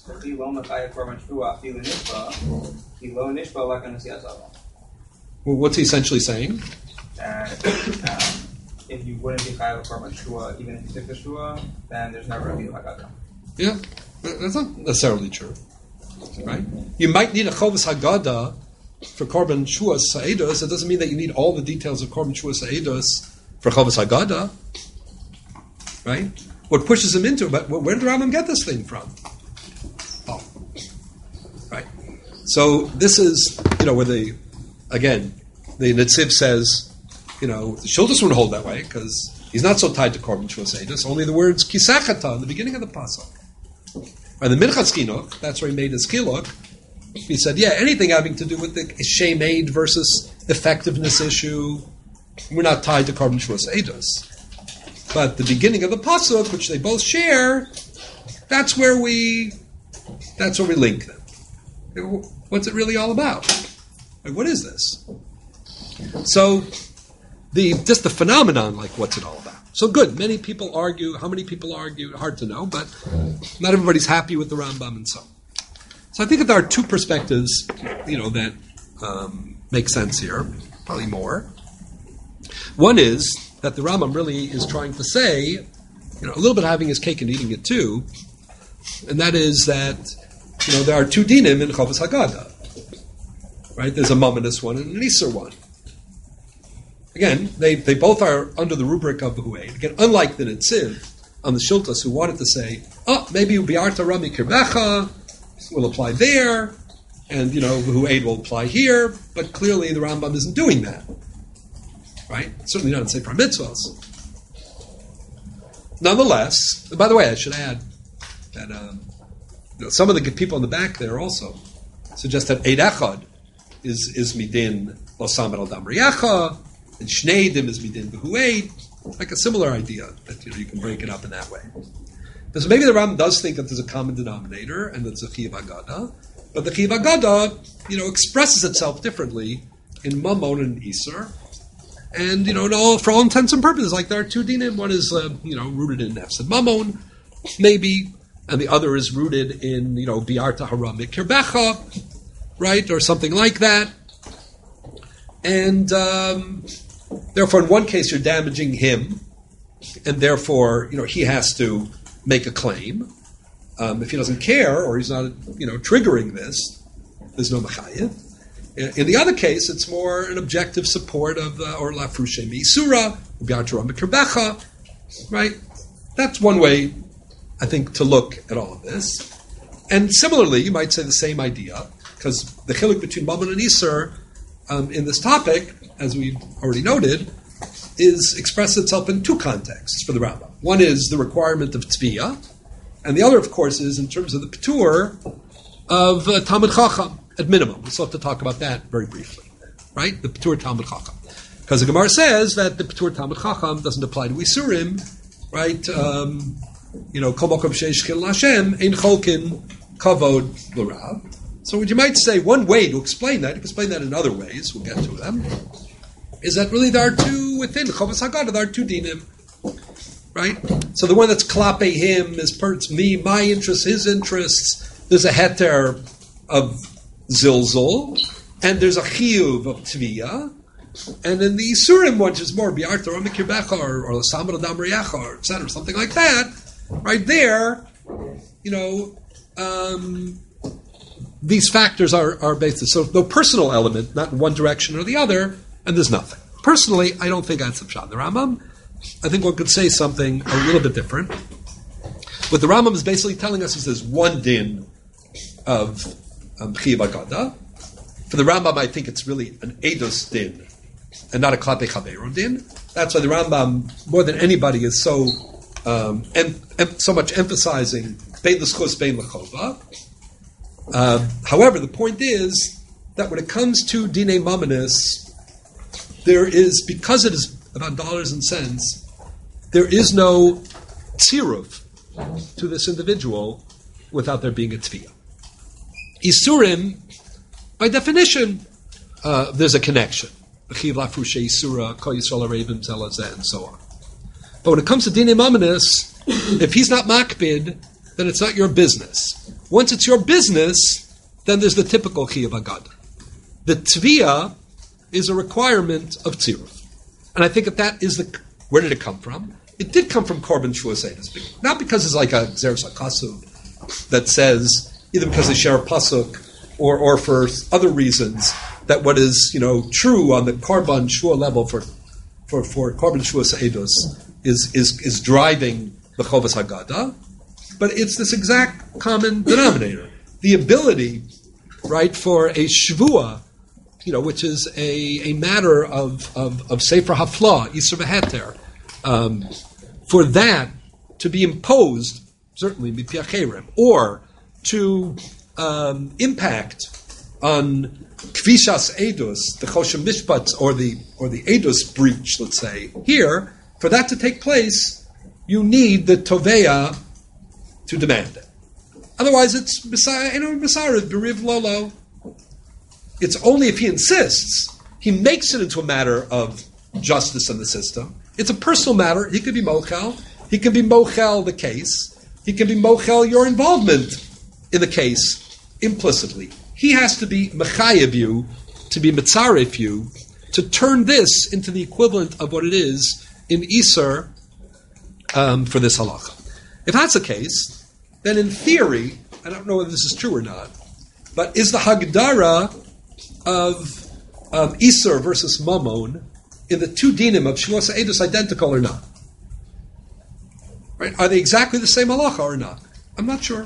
Well, what's he essentially saying? That um, if you wouldn't be chayav korban shua, even if you took the shua, then there's never a Bilu Haggadah. Yeah, that's not necessarily true, right? You might need a Chovas Haggadah for Korban Shuas Sa'edos. It doesn't mean that you need all the details of Korban Shuas Sa'edos for Chovas Haggadah, right? What pushes him into it, but where did the Rambam get this thing from? Oh, right. So this is, you know, where the, again, the Netziv says, you know, the Shuldas wouldn't hold that way because he's not so tied to Korban Shuas Sa'edos. Only the words Kisachata in the beginning of the pasuk. By the Minchas Chinuch, that's where he made his Kiluk. He said, yeah, anything having to do with the Shem Aid versus effectiveness issue, we're not tied to Korban Shuas Sa'edos. But the beginning of the pasuk, which they both share, that's where we, that's where we link them. What's it really all about? Like, what is this? So, the just the phenomenon, like, what's it all about? So good. Many people argue. How many people argue? Hard to know, but not everybody's happy with the Rambam and so on. So I think that there are two perspectives, you know, that um, make sense here. Probably more. One is that the Rambam really is trying to say, you know, a little bit having his cake and eating it too, and that is that, you know, there are two dinim in Chovas Haggadah. Right? There's a Mamonis one and an Iser one. Again, they, they both are under the rubric of Behu'ed. Again, unlike the Netziv on the Shultas who wanted to say, oh, maybe Bi'arta Rami Kirbecha will apply there, and, you know, Behu'ed will apply here, but clearly the Rambam isn't doing that. Right? Certainly not in Sefer Mitzvahs. Nonetheless, by the way, I should add that um, you know, some of the people in the back there also suggest that Eid Echad is, is Midin Lo Samer Al Dam Riyacha, and Shneidim is Midin Behu'ed, like a similar idea, that, you know, you can break it up in that way. So maybe the Rambam does think that there's a common denominator, and that there's a Chiyuv Haggadah, but the Chiyuv Haggadah, you know, expresses itself differently in Mamon and Iser, and, you know, no, for all intents and purposes, like there are two dinim, one is, uh, you know, rooted in Nefs and Mamon, maybe, and the other is rooted in, you know, Bi'arta Haramik Kirbecha, right, or something like that, and um, therefore in one case you're damaging him, and therefore, you know, he has to make a claim. Um, if he doesn't care, or he's not, you know, triggering this, there's no Mechayev. In the other case, it's more an objective support of, uh, or Lafrushe Meisura, Bi'arta Haramik Kirbecha, right? That's one way, I think, to look at all of this. And similarly, you might say the same idea, because the chiluk between Mammon and Iser um, in this topic as we already noted, is expressed itself in two contexts for the Rambam. One is the requirement of Tviyah, and the other, of course, is in terms of the P'tur of uh, Talmud Chacham, at minimum. We'll still have to talk about that very briefly, right? The P'tur Talmud Chacham. Because the Gemara says that the P'tur Talmud Chacham doesn't apply to Isurim, right? Um, you know, Kol Mokom Sheish Chil Hashem, Ein Cholkin Kavod L'Rav. So what you might say, one way to explain that, you can explain that in other ways, we'll get to them, is that really there are two within Chovas Haggadah, there are two dinim, right? So the one that's klape him is per me, my interests, his interests. There's a heter of zilzul, and there's a chiyuv of tviyah, and in the Isurim one, which is more biarta or mikirbecha or or lasamad adam riyacha or et cetera, something like that, right there, you know, um, these factors are are based. So no personal element, not in one direction or the other, and there's nothing. Personally, I don't think that's the pshat. The Rambam, I think one could say something a little bit different. What the Rambam is basically telling us is there's one din of um, Chiyuv Haggadah. For the Rambam, I think it's really an Eidos din and not a Klape Chaveron din. That's why the Rambam, more than anybody, is so um, em- em- so much emphasizing Bein L'schus, Bein L'chova. Uh, however, the point is that when it comes to Dinei Mamanis, there is, because it is about dollars and cents, there is no tziruv to this individual without there being a tviyah. Isurim, by definition, uh, there's a connection. And so on. But when it comes to Dinei Mamanis, if he's not makbid, then it's not your business. Once it's your business, then there's the typical Chiyuv Haggadah. The tviyah is a requirement of tziruf. And I think that that is the... Where did it come from? It did come from Korban Shavuos Eidos. Not because it's like a Gzeres HaKasuv that says, either because they share a pasuk or or for other reasons, that what is, you know, true on the Korban Shua level for for, for Korban Shavuos Eidos is, is, is driving the Chovas Haggadah. But it's this exact common denominator. The ability, right, for a Shvua, you know, which is a, a matter of, of, of Sefer Hafla, Yisr V'Heter, um, for that to be imposed, certainly, Mipiacherem, or to um, impact on Kvishas Eidos, the Choshen Mishpat, or the or the Eidos breach, let's say, here, for that to take place, you need the Toveya to demand it. Otherwise, it's Messiah, you know, Messiah, Beriv Lolo. It's only if he insists, he makes it into a matter of justice in the system. It's a personal matter. He could be mochel. He can be mochel the case. He can be mochel your involvement in the case implicitly. He has to be mechayev you, to be mitzaref you, to turn this into the equivalent of what it is in Isser um, for this halacha. If that's the case, then in theory, I don't know whether this is true or not, but is the Hagdara of um, Isser versus Mamon in the two dinim of Shavuos Eidos identical or not? Right? Are they exactly the same halacha or not? I'm not sure.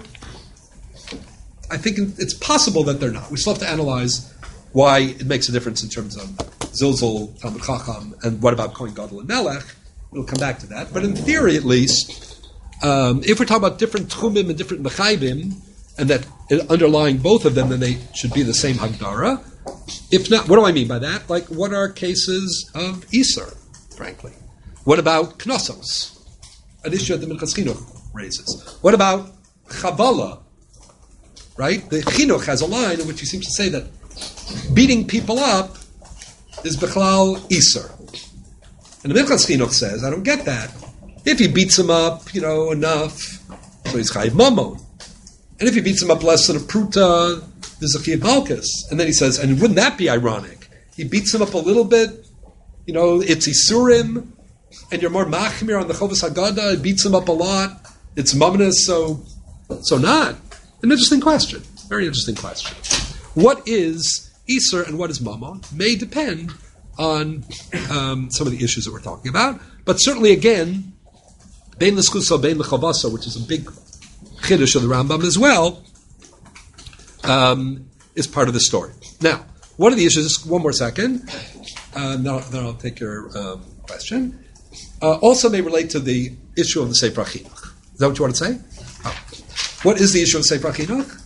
I think it's possible that they're not. We still have to analyze why it makes a difference in terms of Zilzul, Talmud Chacham, and what about Kohen Gadol and Melech. We'll come back to that. But in theory, at least, um, if we're talking about different Tchumim and different Mechaybim, and that underlying both of them, then they should be the same Hagdara. If not, what do I mean by that? Like, what are cases of Isser, frankly? What about Knossos? An issue that the Minchas Chinuch raises. What about Chabala? Right? The Chinuch has a line in which he seems to say that beating people up is Bechlal Isser. And the Minchas Chinuch says, I don't get that. If he beats him up, you know, enough, so he's Chayiv Mamon. And if he beats him up less than a pruta, there's a Chayiv Malkus. And then he says, and wouldn't that be ironic? He beats him up a little bit, you know, it's Isurim, and you're more machmir on the Chovas Haggadah, it beats him up a lot, it's Mamanis, so so not. An interesting question. Very interesting question. What is Isser and what is Mamon may depend on um, some of the issues that we're talking about. But certainly, again, Bein L'Schuso, Bein L'Chavasa, which is a big chiddush of the Rambam as well, um, is part of the story. Now, one of the issues, just one more second, Uh, then, I'll, then I'll take your um, question. Uh, also may relate to the issue of the Sefer HaChinuch. Is that what you want to say? Oh. What is the issue of Sefer HaChinuch?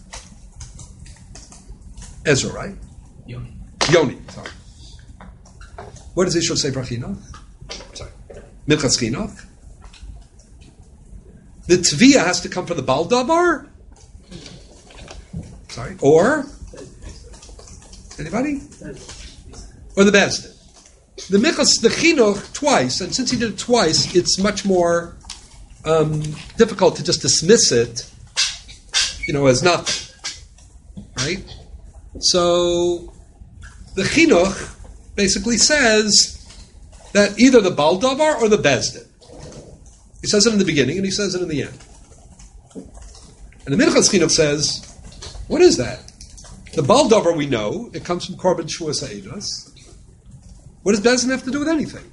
Ezra, right? Yoni. Yoni, sorry. What is the issue of Sefer HaChinuch? Sorry. Minchas Chinuch? The Tviyah has to come from the Baal Davar? Sorry. Or? Anybody? Or the Bezdin? The Minchas, the Chinuch, twice, and since he did it twice, it's much more um, difficult to just dismiss it, you know, as nothing. Right? So, the Chinuch basically says that either the Baal Davar or the Bezdin. He says it in the beginning and he says it in the end. And the Minchas Chinuch says, what is that? The Baal Davar we know, it comes from Korban Shuas HaEdos. What does Bezdin have to do with anything?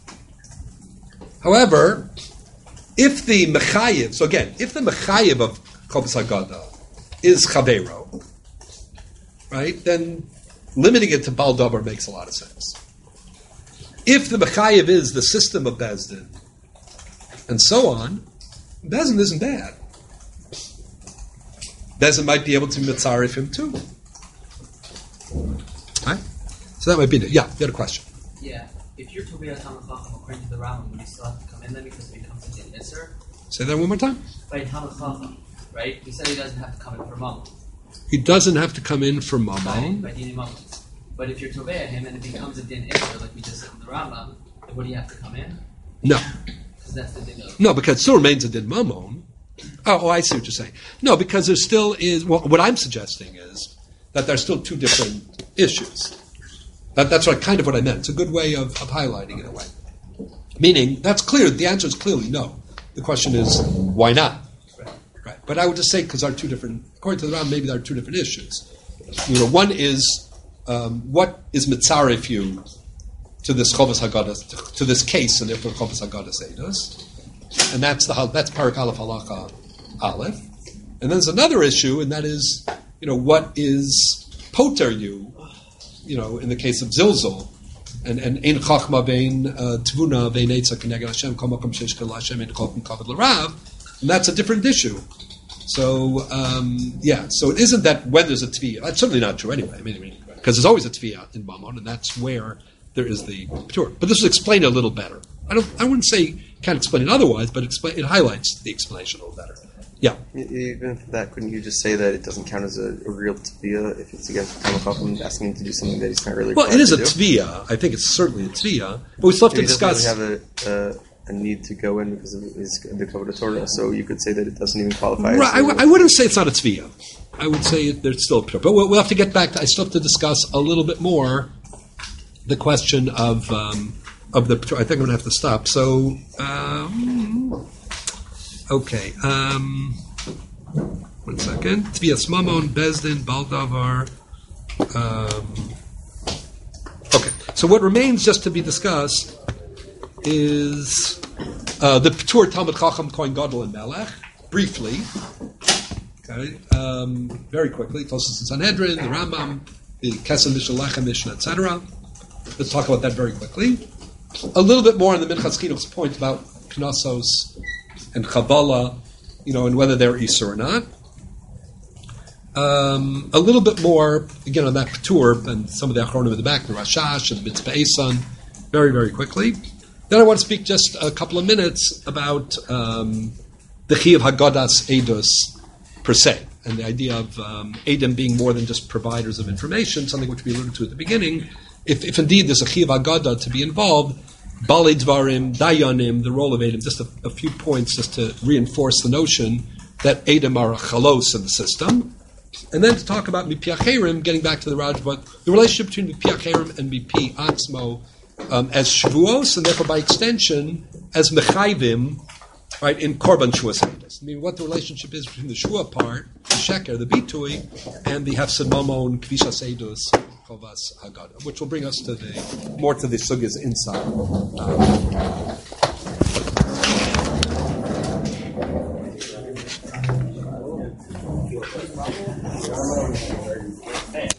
However, if the Mechayiv, so again, if the Mechayiv of Korban Haggadah is Chavero, right, then limiting it to Baal Davar makes a lot of sense. If the Mechayiv is the system of Bezdin, and so on, Bezdin isn't bad. Bezdin might be able to mitzarif him too. Right? So that might be it. Yeah, you had a question. Yeah, if you're Tobiah Talmud Chacham according to the Rambam, would you still have to come in then because it becomes a din Isser? Say that one more time. By Talmud Chacham, right? He said he doesn't have to come in for Mammon. He doesn't have to come in for Mammon. By, by Dini Mammon. But if you're Tobiah him and it becomes a din Isser, like we just said in the Rambam, then would he have to come in? No. Because that's the din of... No, because it still remains a din Mammon. Oh, oh, I see what you're saying. No, because there still is, well, what I'm suggesting is that there's still two different issues. That, that's what, kind of what I meant. It's a good way of, of highlighting it in a way. Meaning, that's clear. The answer is clearly no. The question is, why not? Right. Right. But I would just say, because there are two different, according to the Ram, maybe there are two different issues. You know, one is, um, what is mitzaref you to this Chovas Haggadah, to, to this case, and therefore Chovas Haggadah Eidos? And that's the that's Parak Aleph Halacha Aleph. And then there's another issue, and that is, you know, what is poter you, you know, in the case of Zilzal, and and Ein Chachma Vein Tvuna Vein Eitzah Keneged Hashem Kol Makom Sheish Kol Hashem Ein Chol Kavod L'Rav, and that's a different issue. So um, yeah, so it isn't that when there's a tviyah. That's certainly not true anyway. I mean, I mean, because there's always a tviyah in Mammon, and that's where there is the pure. But this is explained a little better. I don't. I wouldn't say can't explain it otherwise, but explain, it highlights the explanation a little better. Yeah. Even for that, couldn't you just say that it doesn't count as a, a real tviyah if it's against Talmud Chacham asking him to do something that he's not really? Well, it is a do? tviyah. I think it's certainly a tviyah, but we still have to he discuss. Doesn't really have a, a, a need to go in because of his, the Kavod Torah, so you could say that it doesn't even qualify. Right. As I, I wouldn't say it's not a tviyah. I would say there's still pure, but we'll, we'll have to get back to. I still have to discuss a little bit more the question of um, of the. I think I'm going to have to stop. So, um, okay. Um, one second. Tviyas Mammon, Bezdin, Baal Davar. Um, okay. So what remains just to be discussed is uh, the P'tur Talmud Chacham Kohen Gadol and Melech. Briefly. Okay. Um, very quickly. Tosfos and Sanhedrin, the Rambam, the Kesef Mishnah, Lechem Mishnah, et cetera. Let's talk about that very quickly. A little bit more on the Minchas Chinuch's point about Knossos and Kabbalah, you know, and whether they're Isur or not. Um, a little bit more, again, on that P'tur and some of the Achronim in the back, the Rashash and the Mitzvah Esan, very, very quickly. Then I want to speak just a couple of minutes about um, the Chiyuv Haggadas Eidos per se, and the idea of um, Edom being more than just providers of information, something which we alluded to at the beginning. If, if indeed there's a Chiyuv Haggadah to be involved, Balei Dvarim, Dayanim, the role of Edom, just a, a few points just to reinforce the notion that Edom are a chalos in the system. And then to talk about Mipi Acherim, getting back to the Rajbat, the relationship between Mipi Acherim and Mipi Atzmo um, as Shavuos, and therefore by extension as Mechayvim, right, in Korban Shuas Eidos. I mean, what the relationship is between the Shua part, the Sheker, the Bitui, and the Hefsed Mamon, Kvishas Eidos, Chovas Haggadah, which will bring us to the more to the Sugyas inside. Uh,